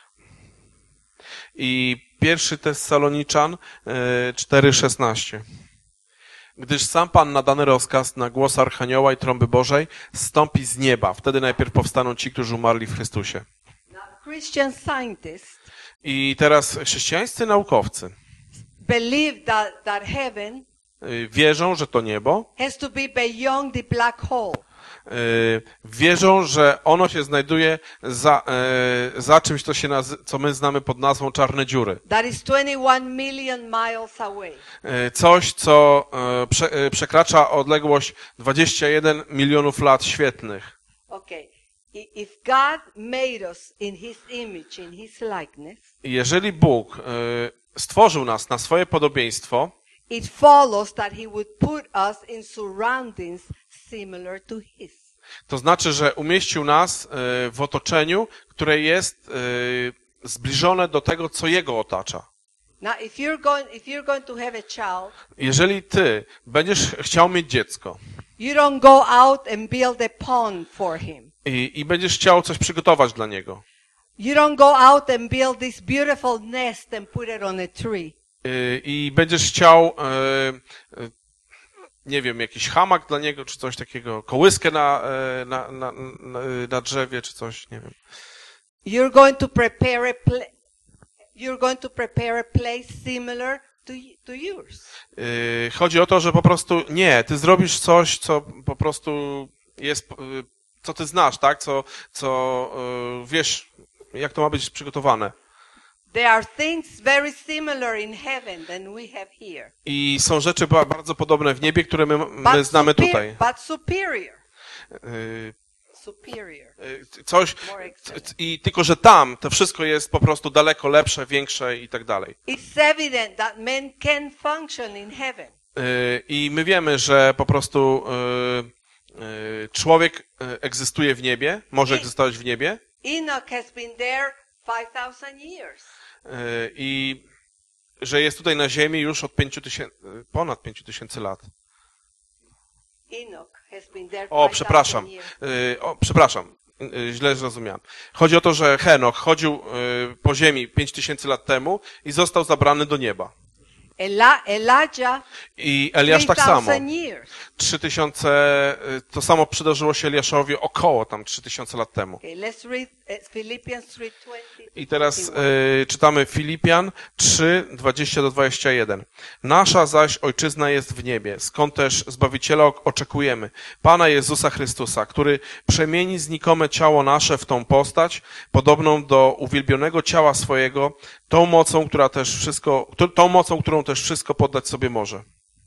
I pierwszy Tessaloniczan cztery szesnaście. Gdyż sam Pan na dany rozkaz na głos Archanioła i trąby Bożej zstąpi z nieba. Wtedy najpierw powstaną ci, którzy umarli w Chrystusie. Now, Christian scientists I teraz chrześcijańscy naukowcy believe that, that heaven y, wierzą, że to niebo, has to be beyond the black hole. y, wierzą, że ono się znajduje za, y, za czymś, co, się nazy- co my znamy pod nazwą czarne dziury. That is twenty-one million miles away. Y, Coś, co y, prze, y, przekracza odległość dwadzieścia jeden milionów lat świetlnych. Okay. I- If God made us in His image, in His likeness, I jeżeli Bóg y, stworzył nas na swoje podobieństwo, it follows that He would put us in surroundings similar to His. to znaczy, że umieścił nas y, w otoczeniu, które jest y, zbliżone do tego, co Jego otacza. Now, if you're going, if you're going to have a child, Jeżeli ty będziesz chciał mieć dziecko you don't go out and build a pond for him. i, i będziesz chciał coś przygotować dla niego You don't go out and build this beautiful nest and put it on a tree. y, i będziesz chciał, y, y, nie wiem, jakiś hamak dla niego, czy coś takiego, kołyskę na, y, na, na, na, na drzewie, czy coś, nie wiem. You're going to prepare a pla- you're going to prepare a place similar to, y- to yours. Y, Chodzi o to, że po prostu nie, ty zrobisz coś, co po prostu jest, y, co ty znasz, tak? Co, co y, wiesz, jak to ma być przygotowane. There are things very similar in heaven than we have here. I są rzeczy ba- bardzo podobne w niebie, które my, my But, znamy super- tutaj. but superior. Y, Superior. y, Coś, More excellent. i tylko, że tam to wszystko jest po prostu daleko lepsze, większe i tak dalej. It's evident that men can function in heaven. Y, I my wiemy, że po prostu y, y, człowiek y, egzystuje w niebie, może I- egzystować w niebie Enoch has been there five thousand years. y, i że jest tutaj na ziemi już od pięciu tysięcy, ponad pięciu tysięcy lat. Enoch has been there O, five przepraszam. thousand years. Y, O, przepraszam. Y, Źle zrozumiałem. Chodzi o to, że Henoch chodził y, po ziemi pięć tysięcy lat temu i został zabrany do nieba. Eli- Elijah, I Eliasz tak samo. three thousand years. trzy tysiące, y, to samo przydarzyło się Eliaszowi około tam trzy tysiące lat temu. Okay, let's read uh, Philippians three twenty. I teraz y, czytamy Filipian trzy, dwadzieścia do dwudziestego pierwszego. Nasza zaś ojczyzna jest w niebie, skąd też Zbawiciela ok- oczekujemy, Pana Jezusa Chrystusa, który przemieni znikome ciało nasze w tą postać, podobną do uwielbionego ciała swojego, tą mocą, która też wszystko, któ- tą mocą, którą też wszystko poddać sobie może.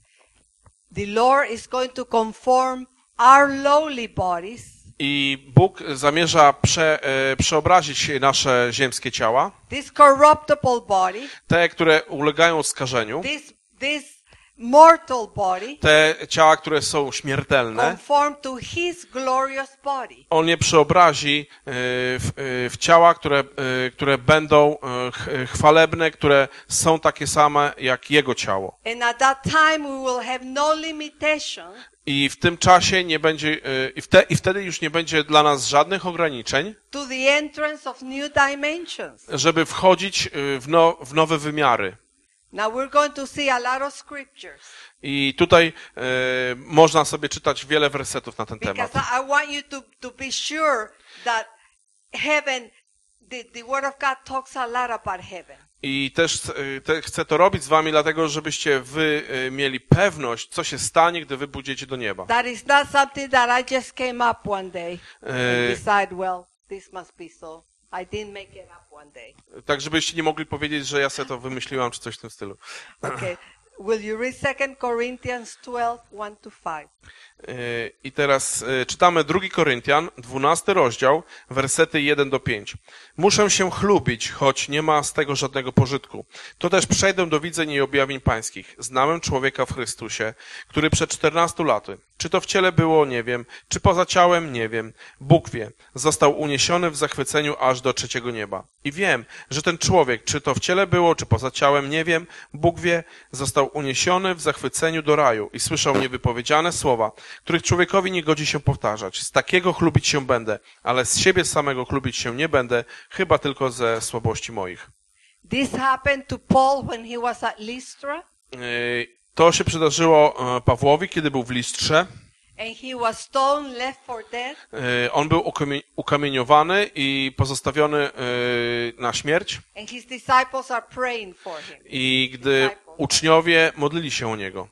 The Lord is going to conform our lowly bodies I Bóg zamierza prze, e, przeobrazić nasze ziemskie ciała, this corruptible body, te, które ulegają skażeniu, this this mortal body, te ciała, które są śmiertelne, conform to His glorious body. On je przeobrazi e, w, e, w ciała, które, e, które będą e, ch- chwalebne, które są takie same jak Jego ciało. And at that time we will have no limitation I w tym czasie nie będzie, e, i, wte, i wtedy już nie będzie dla nas żadnych ograniczeń, to the entrance of new dimensions. żeby wchodzić e, w, no, w nowe wymiary. Now we're going to see a lot of scriptures I tutaj e, można sobie czytać wiele wersetów na ten because temat. I I want you to, to be sure that heaven, the, the Word of God talks a lot about heaven. I też e, te, chcę to robić z wami, dlatego żebyście wy e, mieli pewność, co się stanie, gdy wy pójdziecie do nieba. That is not something that I just came up one day and E, decide, well, this must be so. I didn't make it up one day. tak, żebyście nie mogli powiedzieć, że ja sobie to wymyśliłam, czy coś w tym stylu. Okay. Will you read Second Corinthians twelve, one to five? E, I teraz e, czytamy drugi Koryntian, dwunasty rozdział, wersety jeden do pięciu. Muszę się chlubić, choć nie ma z tego żadnego pożytku. To też przejdę do widzeń i objawień pańskich. Znałem człowieka w Chrystusie, który przed czternastu laty, czy to w ciele było, nie wiem, czy poza ciałem, nie wiem, Bóg wie, został uniesiony w zachwyceniu aż do trzeciego nieba. I wiem, że ten człowiek, czy to w ciele było, czy poza ciałem, nie wiem, Bóg wie, został uniesiony w zachwyceniu do raju i słyszał niewypowiedziane słowa, których człowiekowi nie godzi się powtarzać. Z takiego chlubić się będę, ale z siebie samego chlubić się nie będę, chyba tylko ze słabości moich. This happened to Paul when he was at Lystra, Yy, To się przydarzyło e, Pawłowi, kiedy był w Listrze. and he was stoned, left for death. Yy, On był ukami- ukamieniowany i pozostawiony yy, na śmierć. And his disciples are praying for him. I gdy uczniowie modlili się o niego.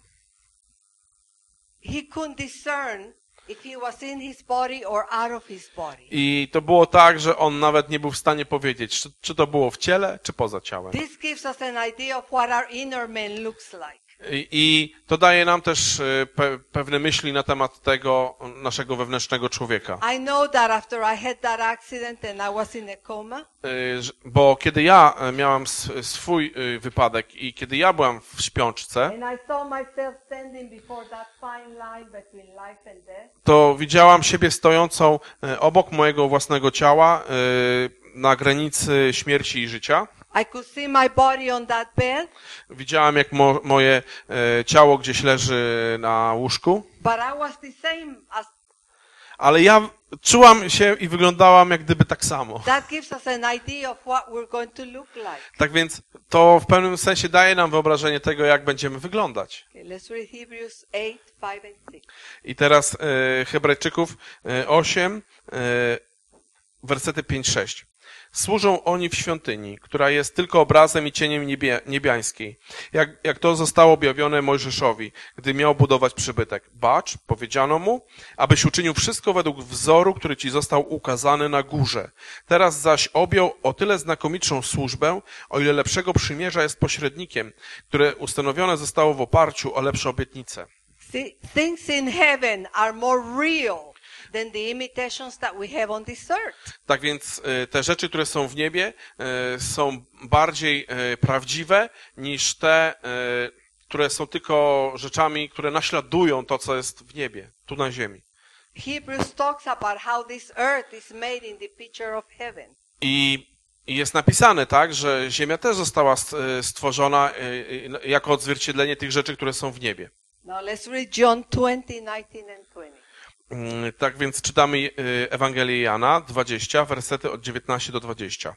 He couldn't discern if he was in his body or out of his body. I to było tak, że on nawet nie był w stanie powiedzieć, czy, czy to było w ciele, czy poza ciałem. This gives us an idea of what our inner man looks like. I, i to daje nam też e, pe, pewne myśli na temat tego naszego wewnętrznego człowieka. I know that after I had that accident and I was in a coma, E, że- Bo kiedy ja e, miałam s- swój e, wypadek i kiedy ja byłam w śpiączce, and I saw myself standing before that fine line between life and death, to widziałam siebie stojącą e, obok mojego własnego ciała e, na granicy śmierci i życia. I could see my body on that bed, Widziałam, jak mo, moje e, ciało gdzieś leży na łóżku, but I was the same as ale ja czułam się i wyglądałam jak gdyby tak samo. that gives us an idea of what we're going to look like. Tak więc to w pewnym sensie daje nam wyobrażenie tego, jak będziemy wyglądać. Okay, let's read Hebrews eight, five and six. I teraz e, Hebrajczyków e, osiem, e, wersety pięć sześć. Służą oni w świątyni, która jest tylko obrazem i cieniem niebie, niebiańskiej, jak, jak to zostało objawione Mojżeszowi, gdy miał budować przybytek. Bacz, powiedziano mu, abyś uczynił wszystko według wzoru, który ci został ukazany na górze. Teraz zaś objął o tyle znakomitszą służbę, o ile lepszego przymierza jest pośrednikiem, które ustanowione zostało w oparciu o lepsze obietnice. See, things in heaven are more real than the imitations that we have on this earth. Tak więc e, te rzeczy, które są w niebie, e, są bardziej e, prawdziwe niż te, e, które są tylko rzeczami, które naśladują to, co jest w niebie, tu na ziemi. Hebrews talks about how this earth is made in the picture of heaven. I I jest napisane, tak, że ziemia też została stworzona jako odzwierciedlenie tych rzeczy, które są w niebie. Now let's read John twenty, nineteen and twenty. Tak więc czytamy Ewangelię Jana dwadzieścia, wersety od dziewiętnastego do dwudziestego.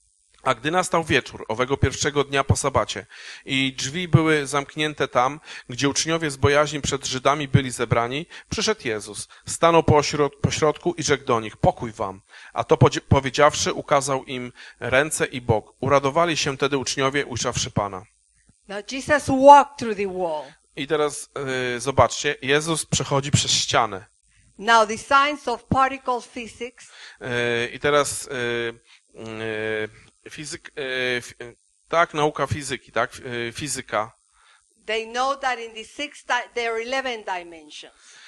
A gdy nastał wieczór owego pierwszego dnia po sabacie i drzwi były zamknięte tam, gdzie uczniowie z bojaźni przed Żydami byli zebrani, przyszedł Jezus, stanął po środku i rzekł do nich, pokój wam. A to powiedziawszy, ukazał im ręce i bok. Uradowali się tedy uczniowie, ujrzawszy Pana. Now Jesus walked through the wall. I teraz yy, zobaczcie, Jezus przechodzi przez ścianę. Now the science of particle physics. Yy, I teraz yy, yy, fizyk, yy, tak, nauka fizyki, tak, yy, fizyka. They know that in the six di- there are eleven dimensions.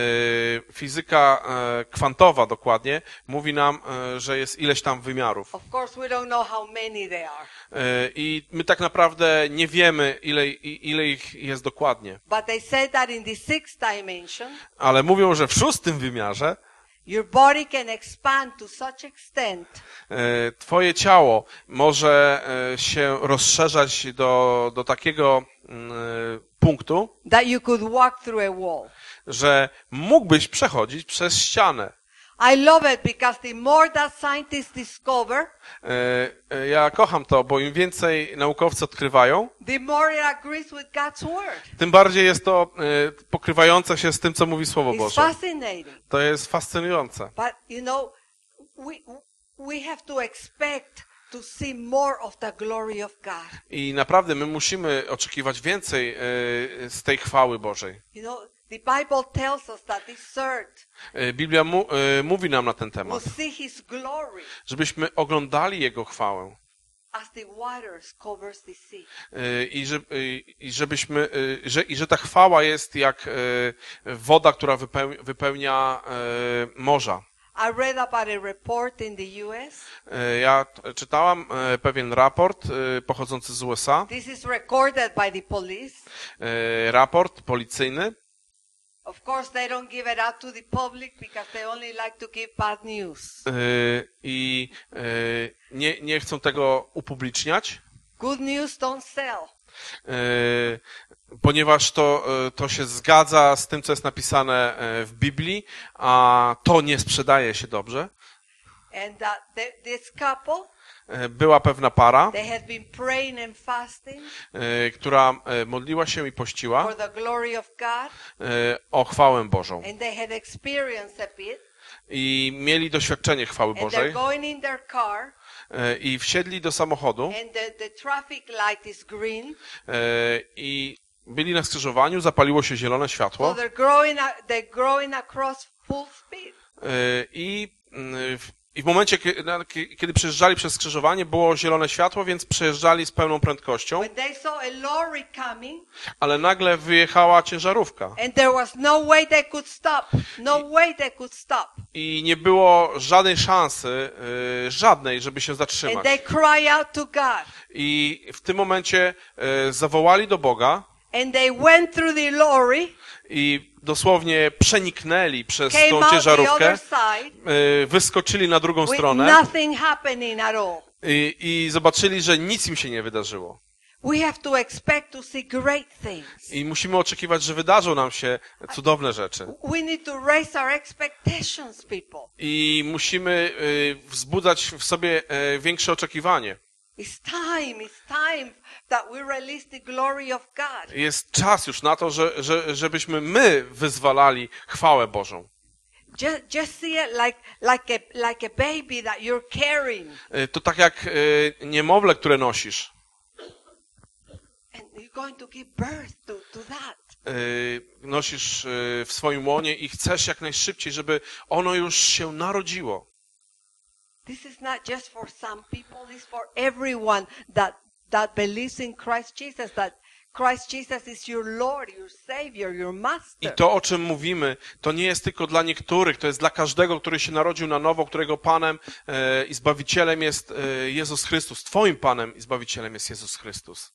Yy, fizyka yy, kwantowa dokładnie mówi nam, yy, że jest ileś tam wymiarów. Of course we don't know how many there are. Yy, I my tak naprawdę nie wiemy, ile, ile ich jest dokładnie. But they say that in the sixth dimension, Ale mówią, że w szóstym wymiarze your body can expand to such extent yy, twoje ciało może yy, się rozszerzać do, do takiego yy, punktu, that you could walk through a wall. że mógłbyś przechodzić przez ścianę. I love it because the more that scientists discover, Yy, Ja kocham to, bo im więcej naukowcy odkrywają, the more it agrees with God's word. tym bardziej jest to yy, pokrywające się z tym, co mówi Słowo It's Boże. fascinating. To jest fascynujące. But you know, we we have to expect to see more of the glory of God. I naprawdę my musimy oczekiwać więcej yy, z tej chwały Bożej. You know, the Bible tells us that this earth Yy, Biblia mu, yy, mówi nam na ten will temat, see His glory żebyśmy oglądali Jego chwałę. as the waters covers the sea. Yy, I, że, yy, i żebyśmy, yy, że, i że ta chwała jest jak yy, woda, która wypełnia, wypełnia yy, morza. I read about a report in the U S. Yy, Ja t- czytałam yy, pewien raport yy, pochodzący z U S A, This is recorded by the police. yy, raport policyjny. Of course, they don't give it out to the public because they only like to give bad news. Yy, I yy, nie, nie chcą tego upubliczniać, Good news don't sell. yy, ponieważ to, yy, to się zgadza z tym, co jest napisane yy, w Biblii, a to nie sprzedaje się dobrze. And uh, th- this couple, Yy, Była pewna para, they had been praying and fasting yy, która yy, modliła się i pościła for the glory of God, yy, o chwałę Bożą. and they had experienced a bit. I mieli doświadczenie chwały And they're Bożej going in their car, yy, i wsiedli do samochodu and the, the traffic light is green. yy, i byli na skrzyżowaniu, zapaliło się zielone So światło they're growing, a- they're growing across full speed. yy, i yy, w- I w momencie, kie- na- kie- kiedy przejeżdżali przez skrzyżowanie, było zielone światło, więc przejeżdżali z pełną prędkością, When they saw a lorry coming, ale nagle wyjechała ciężarówka and there was no way they could stop. No way they could stop. i nie było żadnej szansy, yy, żadnej, żeby się And zatrzymać. they cry out to God. I w tym momencie yy, zawołali do Boga And they went through the lorry, i dosłownie przeniknęli przez came tą out the ciężarówkę, other side yy, wyskoczyli na drugą with stronę nothing happening at all. i, i zobaczyli, że nic im się nie wydarzyło. We have to expect to see great things. I musimy oczekiwać, że wydarzą nam się cudowne rzeczy. We need to raise our expectations, people. I musimy y, wzbudzać w sobie y, większe oczekiwanie. It's time, it's time that we release the glory of God. Jest czas już na to, że, że, żebyśmy my wyzwalali chwałę Bożą. Just, just see it like, like, a, like a baby that you're carrying. Y, To tak jak y, niemowlę, które nosisz. And you're going to give birth to, to that. Y, Nosisz y, w swoim łonie i chcesz jak najszybciej, żeby ono już się narodziło. This is not just for some people, it's for everyone that, that believes in Christ Jesus, that Christ Jesus is your Lord, your Savior, your I Master. to, o czym mówimy, to nie jest tylko dla niektórych, to jest dla każdego, który się narodził na nowo, którego Panem e, i Zbawicielem jest e, Jezus Chrystus. Twoim Panem i Zbawicielem jest Jezus Chrystus.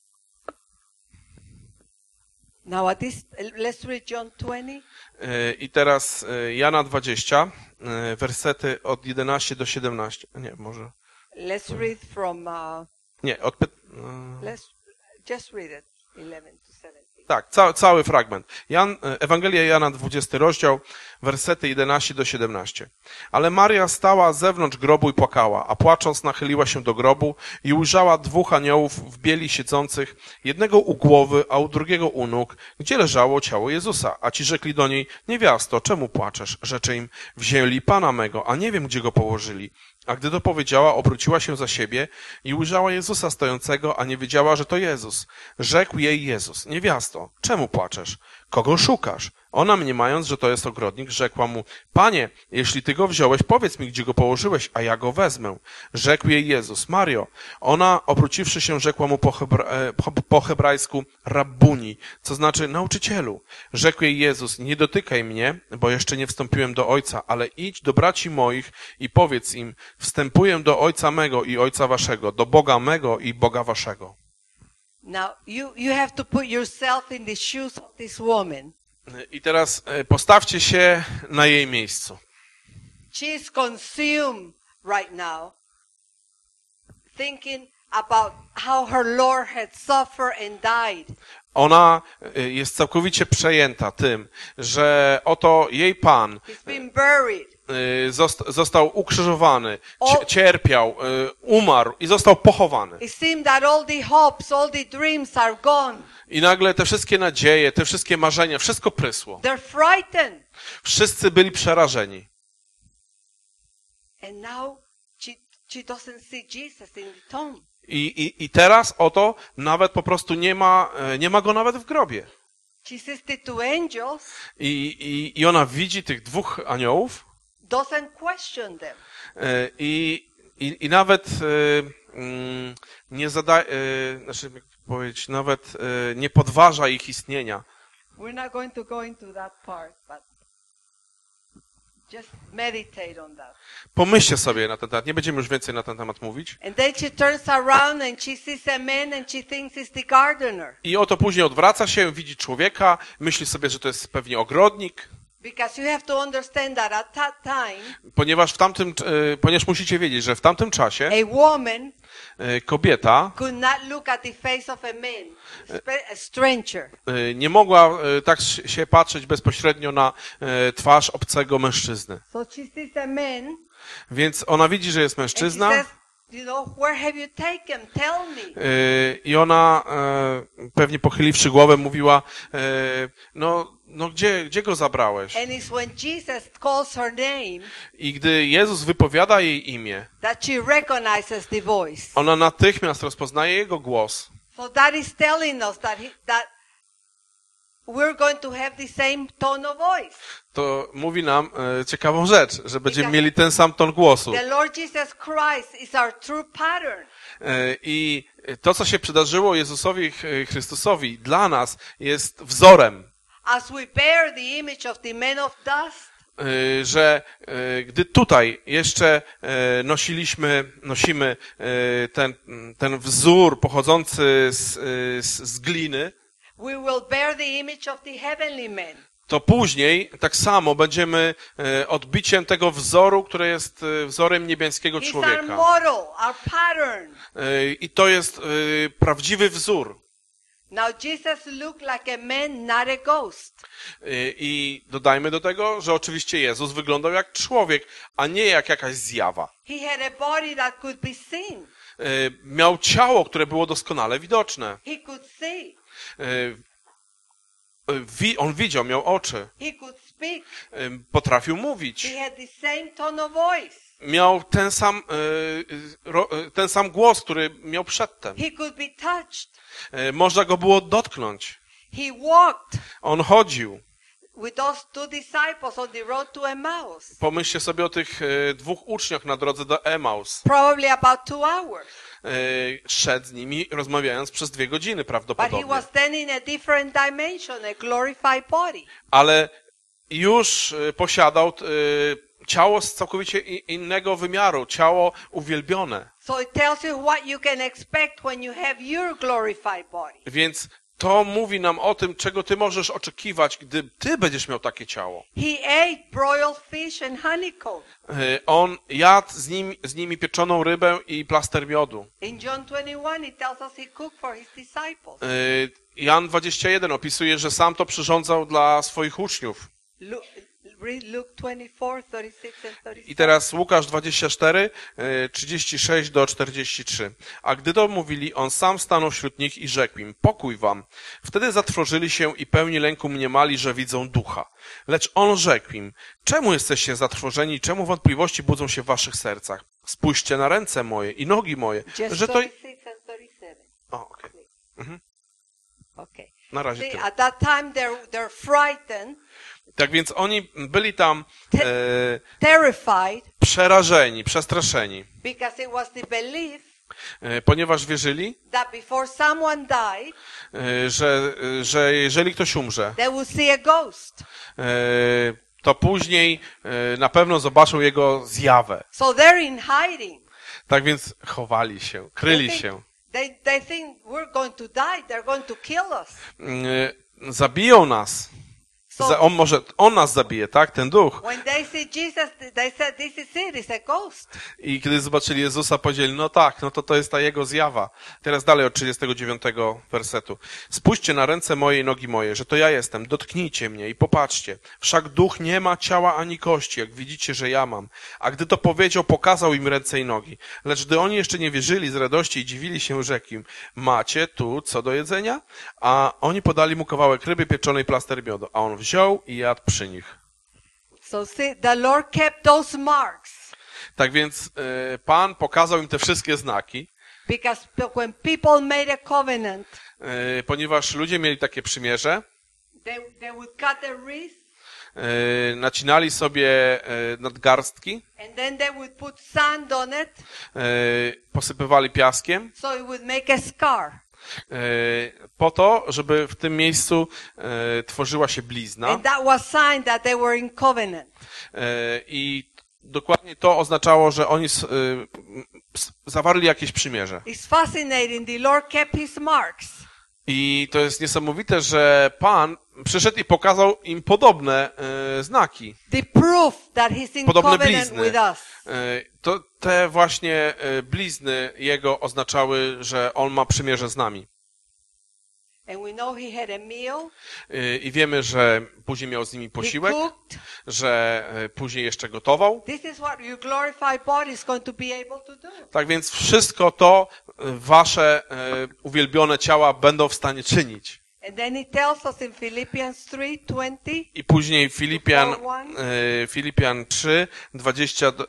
Now at this, let's read John twenty. E, I teraz e, Jana dwadzieścia, e, wersety od jedenastego do siedemnastego. Nie, może. Let's read from, uh, Nie, od... py- e, let's just read it, eleven to seventeen. Tak, cały, cały fragment. Jan, Ewangelia Jana, dwudziesty rozdział, wersety jedenaście do siedemnastu. Ale Maria stała zewnątrz grobu i płakała, a płacząc nachyliła się do grobu i ujrzała dwóch aniołów w bieli siedzących, jednego u głowy, a u drugiego u nóg, gdzie leżało ciało Jezusa. A ci rzekli do niej: niewiasto, czemu płaczesz? Rzecze im: wzięli Pana mego, a nie wiem, gdzie go położyli. A gdy to powiedziała, obróciła się za siebie i ujrzała Jezusa stojącego, a nie wiedziała, że to Jezus. Rzekł jej Jezus: niewiasto, czemu płaczesz? Kogo szukasz? Ona, mniemając, że to jest ogrodnik, rzekła mu: Panie, jeśli ty go wziąłeś, powiedz mi, gdzie go położyłeś, a ja go wezmę. Rzekł jej Jezus: Mario. Ona, obróciwszy się, rzekła mu po, hebra po hebrajsku Rabbuni, co znaczy nauczycielu. Rzekł jej Jezus: nie dotykaj mnie, bo jeszcze nie wstąpiłem do Ojca, ale idź do braci moich i powiedz im: wstępuję do Ojca mego i Ojca waszego, do Boga mego i Boga waszego. Now, you, you have to put yourself in the shoes of this woman. I teraz postawcie się na jej miejscu. She is consumed right now, thinking about how her Lord had suffered and died. Ona jest całkowicie przejęta tym, że oto jej Pan He's been buried. został ukrzyżowany, cierpiał, umarł i został pochowany. It seemed that all the hopes, all the dreams are gone. I nagle te wszystkie nadzieje, te wszystkie marzenia, wszystko prysło. They're frightened. Wszyscy byli przerażeni. And now she, she doesn't see Jesus in the tomb. I, i, I teraz oto nawet po prostu nie ma, nie ma go nawet w grobie. She sees the two angels. I, i, i ona widzi tych dwóch aniołów. Doesn't question them. I, i, i nawet mm, nie zadaje, znaczy jak powiedzieć, nawet nie podważa ich istnienia. We're not going to go into that part, but just meditate on that. Pomyślcie sobie na ten temat. Nie będziemy już więcej na ten temat mówić. And then she turns around and she sees a man and she thinks it's the gardener. I oto później odwraca się, widzi człowieka, myśli sobie, że to jest pewnie ogrodnik. Because you have to understand that at that time, Ponieważ w tamtym, ponieważ musicie wiedzieć, że w tamtym czasie a woman kobieta could not look at the face of a man, a stranger. nie mogła tak się patrzeć bezpośrednio na twarz obcego mężczyzny. So she sees a man. Więc ona widzi, że jest And she mężczyzna. says, you know, where have you taken? Tell me. I ona pewnie pochyliwszy głowę mówiła: no, no gdzie, gdzie go zabrałeś? And it's when Jesus calls her name I gdy Jezus wypowiada jej imię, that she recognizes the voice. ona natychmiast rozpoznaje jego głos. So that is telling us that he, that we're going to have the same tone of voice. To mówi nam e, ciekawą rzecz, że będziemy mieli ten sam ton głosu. The Lord Jesus Christ is our true pattern. E, I to, co się przydarzyło Jezusowi Chrystusowi, dla nas jest wzorem. As we bear the image of the man of dust, E, że e, gdy tutaj jeszcze e, nosiliśmy, nosimy e, ten, ten wzór pochodzący z, z, z gliny, we will bear the image of the heavenly man. to później tak samo będziemy e, odbiciem tego wzoru, który jest e, wzorem niebieskiego He's our człowieka. model, our pattern. E, I to jest e, prawdziwy wzór. Now Jesus looked like a man, not a ghost. E, I dodajmy do tego, że oczywiście Jezus wyglądał jak człowiek, a nie jak jakaś zjawa. He had a body that could be seen. E, miał ciało, które było doskonale widoczne. He could see. E, wi- on widział, miał oczy, He could speak. ym, potrafił mówić, He had the same tone of voice. miał ten sam, y, ro, ten sam głos, który miał przedtem. He could be touched. Y, Można go było dotknąć. He walked On chodził. with those two disciples on the road to Emmaus. Pomyślcie sobie o tych y, dwóch uczniach na drodze do Emaus. Probably about two hours. Y, Szedł z nimi, rozmawiając przez dwie godziny But he prawdopodobnie. was then in a different dimension, a glorified body. Ale już y, posiadał y, ciało z całkowicie i- innego wymiaru, ciało uwielbione. So it tells you what you can expect when you have your glorified body. Więc to mówi nam o tym, czego ty możesz oczekiwać, gdy ty będziesz miał takie ciało. He ate broiled fish and honeycomb. Y, On jadł z, nim, z nimi pieczoną rybę i plaster miodu. In John twenty-one, it tells us he cooked for his disciples. Y, Jan dwadzieścia jeden opisuje, że sam to przyrządzał dla swoich uczniów. Luke, read Luke twenty-four, thirty-six and I thirty-seven. teraz Łukasz dwadzieścia cztery, y, trzydzieści sześć do czterdziestu trzech. A gdy to mówili, on sam stanął wśród nich i rzekł im, pokój wam. Wtedy zatrwożyli się i pełni lęku mniemali, że widzą ducha. Lecz on rzekł im, czemu jesteście zatrwożeni, czemu wątpliwości budzą się w waszych sercach? Spójrzcie na ręce moje i nogi moje, Just że to... thirty-six and thirty-seven. O, okej. Mhm. Okay. Na razie See, tyle. at that time they're, they're frightened, Tak więc oni byli tam e, terrified, przerażeni, przestraszeni, because it was the belief e, ponieważ wierzyli, that before someone died, e, że, e, że jeżeli ktoś umrze, they would see a ghost. e, to później e, na pewno zobaczą jego zjawę. So they're in hiding. Tak więc chowali się, kryli się. They, they think we're going to die. They're going to kill us. E, zabiją nas. So Za, on może, on nas zabije, tak? Ten duch. when they see Jesus, they said, this is it. It's a ghost. I kiedy zobaczyli Jezusa, powiedzieli, no tak, no to to jest ta jego zjawa. Teraz dalej od trzydziestego dziewiątego wersetu. Spójrzcie na ręce moje i nogi moje, że to ja jestem. Dotknijcie mnie i popatrzcie. Wszak duch nie ma ciała ani kości, jak widzicie, że ja mam. A gdy to powiedział, pokazał im ręce i nogi. Lecz gdy oni jeszcze nie wierzyli z radości i dziwili się, rzekł im, macie tu co do jedzenia? A oni podali mu kawałek ryby pieczonej, plaster miodu. A on wziął i jadł przy nich. So see, the Lord kept those marks. Tak więc e, Pan pokazał im te wszystkie znaki, Because when people made a covenant, e, ponieważ ludzie mieli takie przymierze, they, they would cut their wrists e, nacinali sobie e, nadgarstki, and then they would put sand on it e, posypywali piaskiem, so it would make a scar. e, po to, żeby w tym miejscu e, tworzyła się blizna. And that was sign that they were in covenant. E, I dokładnie to oznaczało, że oni s, e, s, zawarli jakieś przymierze. It's fascinating. The Lord kept his marks. I to jest niesamowite, że Pan przyszedł i pokazał im podobne e, znaki, The proof that he's in podobne covenant blizny. with us. E, to te właśnie e, blizny jego oznaczały, że on ma przymierze z nami. And we know he had a meal. E, I wiemy, że później miał z nimi He posiłek, cooked. że e, później jeszcze gotował. This is what your glorified body is going to be able to do. Tak więc wszystko to e, wasze e, uwielbione ciała będą w stanie czynić. And then he tells us in Philippians three twenty. I później Filipian, e, Filipian trzy, dwadzieścia, e,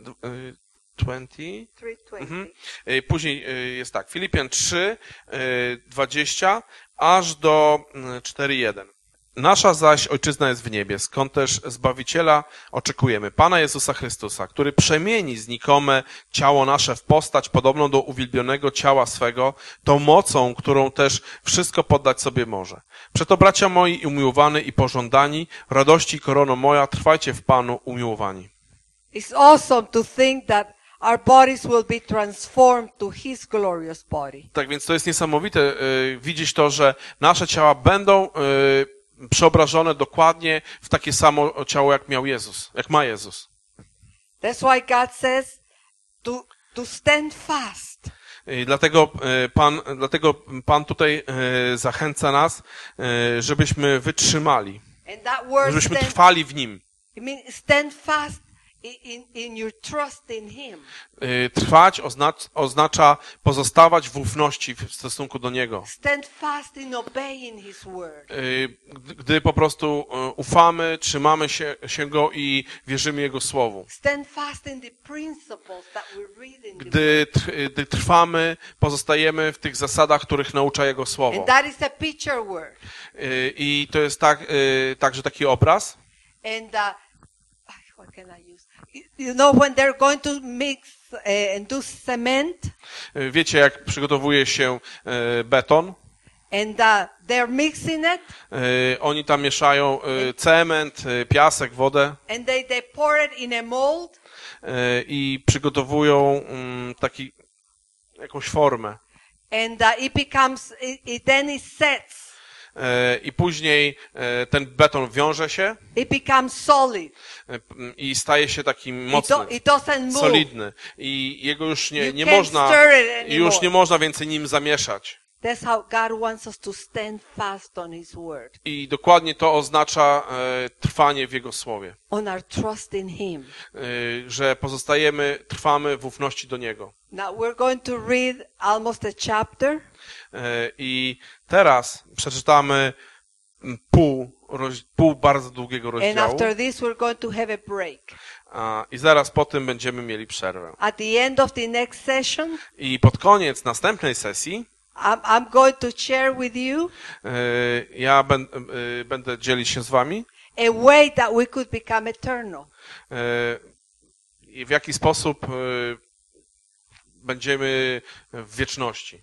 e, dwadzieścia, three twenty. mhm. E, później e, jest tak, Filipian trzy, e, dwadzieścia, aż do e, cztery jeden. Nasza zaś ojczyzna jest w niebie, skąd też Zbawiciela oczekujemy, Pana Jezusa Chrystusa, który przemieni znikome ciało nasze w postać podobną do uwielbionego ciała swego, tą mocą, którą też wszystko poddać sobie może. Przeto bracia moi umiłowani i pożądani, radości i korono moja, trwajcie w Panu umiłowani. It's awesome to think that our bodies will be transformed to his glorious body. Tak więc to jest niesamowite y, widzieć to, że nasze ciała będą y, przeobrażone dokładnie w takie samo ciało, jak miał Jezus, jak ma Jezus. That's why God says to, to stand fast. I dlatego y, Pan, dlatego Pan tutaj y, zachęca nas, y, żebyśmy wytrzymali, And that word żebyśmy stand, trwali w Nim. it means stand fast in, in your trust in Him. Y, Trwać oznacza, oznacza pozostawać w ufności w stosunku do Niego. Stand fast in obeying His word. Y, Gdy, gdy po prostu y, ufamy, trzymamy się, się Go i wierzymy Jego Słowu. Stand fast in the principles that we read in the Gdy, tr- gdy trwamy, pozostajemy w tych zasadach, których naucza Jego Słowo. And that is a picture word. Y, I to jest tak, y, także taki obraz. And uh, what can I use? You know, when they're going to mix uh, and do cement, Y, Wiecie, jak przygotowuje się y, beton. and uh, they're mixing it, Y, Oni tam mieszają y, cement, y, piasek, wodę and they, they pour it in a mold, y, i przygotowują mm, taki, jakąś formę. and uh, it becomes, it, it then it sets. Y, I później y, ten beton wiąże się It becomes solid. y, i staje się taki It, mocny, do, it doesn't move. solidny. I jego już nie, You nie can't można, stir it anymore. już nie można więcej nim zamieszać. That's how God wants us to stand fast on His word, I dokładnie to oznacza e, trwanie w Jego Słowie. on our trust in Him. E, że pozostajemy, trwamy w ufności do Niego. Now we're going to read almost a chapter, E, I teraz przeczytamy pół, roz, pół bardzo długiego and rozdziału. after this we're going to have a break. A, I zaraz po tym będziemy mieli przerwę. At the end of the next session, I pod koniec następnej sesji I'm, I'm going to share with you e, ja ben, e, będę dzielić się z wami, a way that we could become eternal. e, i w jaki sposób e, będziemy w wieczności.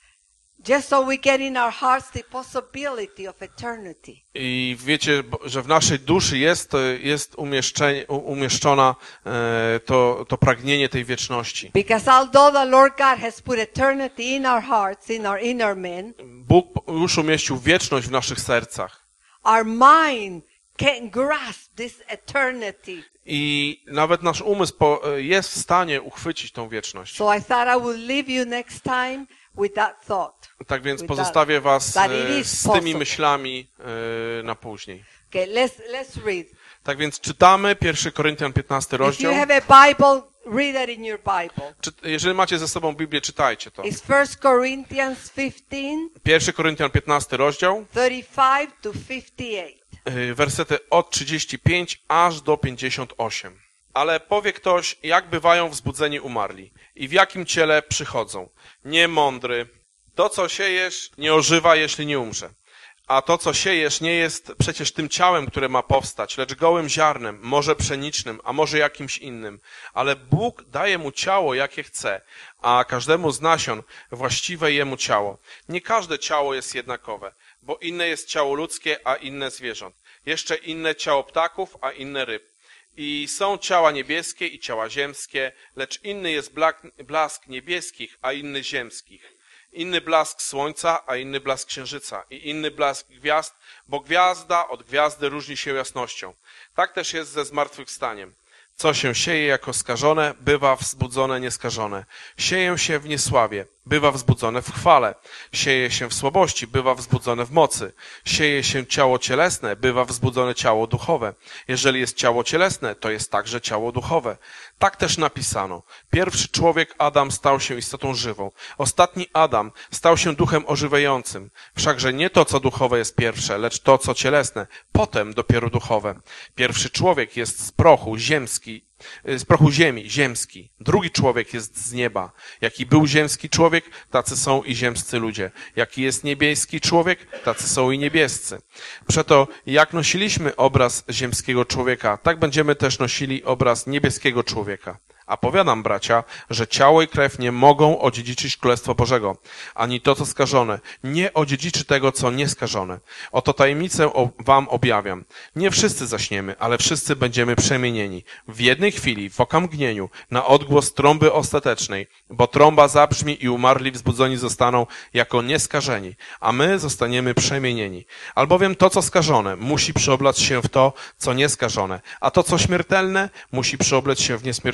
Just so we get in our hearts the possibility of eternity. I wiecie, bo- że w naszej duszy jest, jest umieszczenie, u- umieszczona e, to, to pragnienie tej wieczności. Because although the Lord God has put eternity in our hearts, in our inner man, Bóg już umieścił wieczność w naszych sercach. our mind can't grasp this eternity. I nawet nasz umysł po, e, jest w stanie uchwycić tą wieczność. So I thought I would leave you next time with that thought. Tak więc with pozostawię was that it e, is z tymi possible. myślami e, na później. Okay, let's let's read. Tak więc czytamy pierwszy Koryntian piętnasty If you rozdział. have a Bible, read it in your Bible. Czy, jeżeli macie ze sobą Biblię, czytajcie to. It's First Corinthians fifteen, pierwszy Koryntian piętnasty rozdział. thirty-five to fifty-eight. Y, wersety od trzydziestu pięciu aż do pięćdziesiąt osiem. Ale powie ktoś, jak bywają wzbudzeni umarli i w jakim ciele przychodzą. Niemądry. To, co siejesz, nie ożywa, jeśli nie umrze. A to, co siejesz, nie jest przecież tym ciałem, które ma powstać, lecz gołym ziarnem, może pszenicznym, a może jakimś innym. Ale Bóg daje mu ciało, jakie chce, a każdemu z nasion właściwe jemu ciało. Nie każde ciało jest jednakowe, bo inne jest ciało ludzkie, a inne zwierząt. Jeszcze inne ciało ptaków, a inne ryb. I są ciała niebieskie i ciała ziemskie, lecz inny jest blask, blask niebieskich, a inny ziemskich. Inny blask słońca, a inny blask księżyca i inny blask gwiazd, bo gwiazda od gwiazdy różni się jasnością. Tak też jest ze zmartwychwstaniem. Co się sieje jako skażone, bywa wzbudzone nieskażone. Sieje się w niesławie, bywa wzbudzone w chwale. Sieje się w słabości, bywa wzbudzone w mocy. Sieje się ciało cielesne, bywa wzbudzone ciało duchowe. Jeżeli jest ciało cielesne, to jest także ciało duchowe. Tak też napisano. Pierwszy człowiek Adam stał się istotą żywą. Ostatni Adam stał się duchem ożywiającym. Wszakże nie to, co duchowe jest pierwsze, lecz to, co cielesne, potem dopiero duchowe. Pierwszy człowiek jest z prochu, ziemski, z prochu ziemi, ziemski. Drugi człowiek jest z nieba. Jaki był ziemski człowiek, tacy są i ziemscy ludzie. Jaki jest niebieski człowiek, tacy są i niebiescy. Przeto jak nosiliśmy obraz ziemskiego człowieka, tak będziemy też nosili obraz niebieskiego człowieka. A powiadam, bracia, że ciało i krew nie mogą odziedziczyć Królestwa Bożego, ani to, co skażone, nie odziedziczy tego, co nieskażone. Oto tajemnicę wam objawiam. Nie wszyscy zaśniemy, ale wszyscy będziemy przemienieni. W jednej chwili, w okamgnieniu, na odgłos trąby ostatecznej, bo trąba zabrzmi i umarli wzbudzeni zostaną jako nieskażeni, a my zostaniemy przemienieni. Albowiem to, co skażone, musi przeoblać się w to, co nieskażone, a to, co śmiertelne, musi przeoblać się w nieśmiertelność.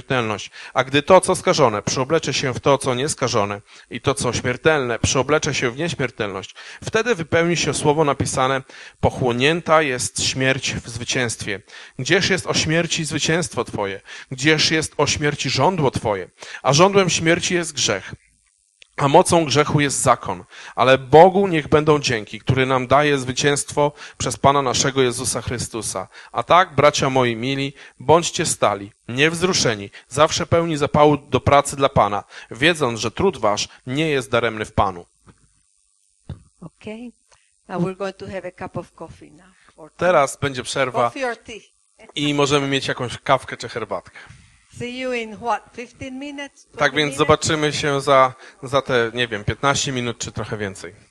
śmiertelność. A gdy to, co skażone, przyoblecze się w to, co nieskażone i to, co śmiertelne, przyoblecze się w nieśmiertelność, wtedy wypełni się słowo napisane: pochłonięta jest śmierć w zwycięstwie. Gdzież jest o śmierci zwycięstwo Twoje? Gdzież jest o śmierci żądło Twoje? A żądłem śmierci jest grzech, a mocą grzechu jest zakon. Ale Bogu niech będą dzięki, który nam daje zwycięstwo przez Pana naszego Jezusa Chrystusa. A tak, bracia moi mili, bądźcie stali, niewzruszeni, zawsze pełni zapału do pracy dla Pana, wiedząc, że trud wasz nie jest daremny w Panu. Okay. Now we're going to have a cup of coffee now. Or tea. Teraz będzie przerwa Coffee or tea. i możemy mieć jakąś kawkę czy herbatkę. See you in what, fifteen minutes? Tak więc twenty minutes? zobaczymy się za, za te, nie wiem, piętnaście minut czy trochę więcej.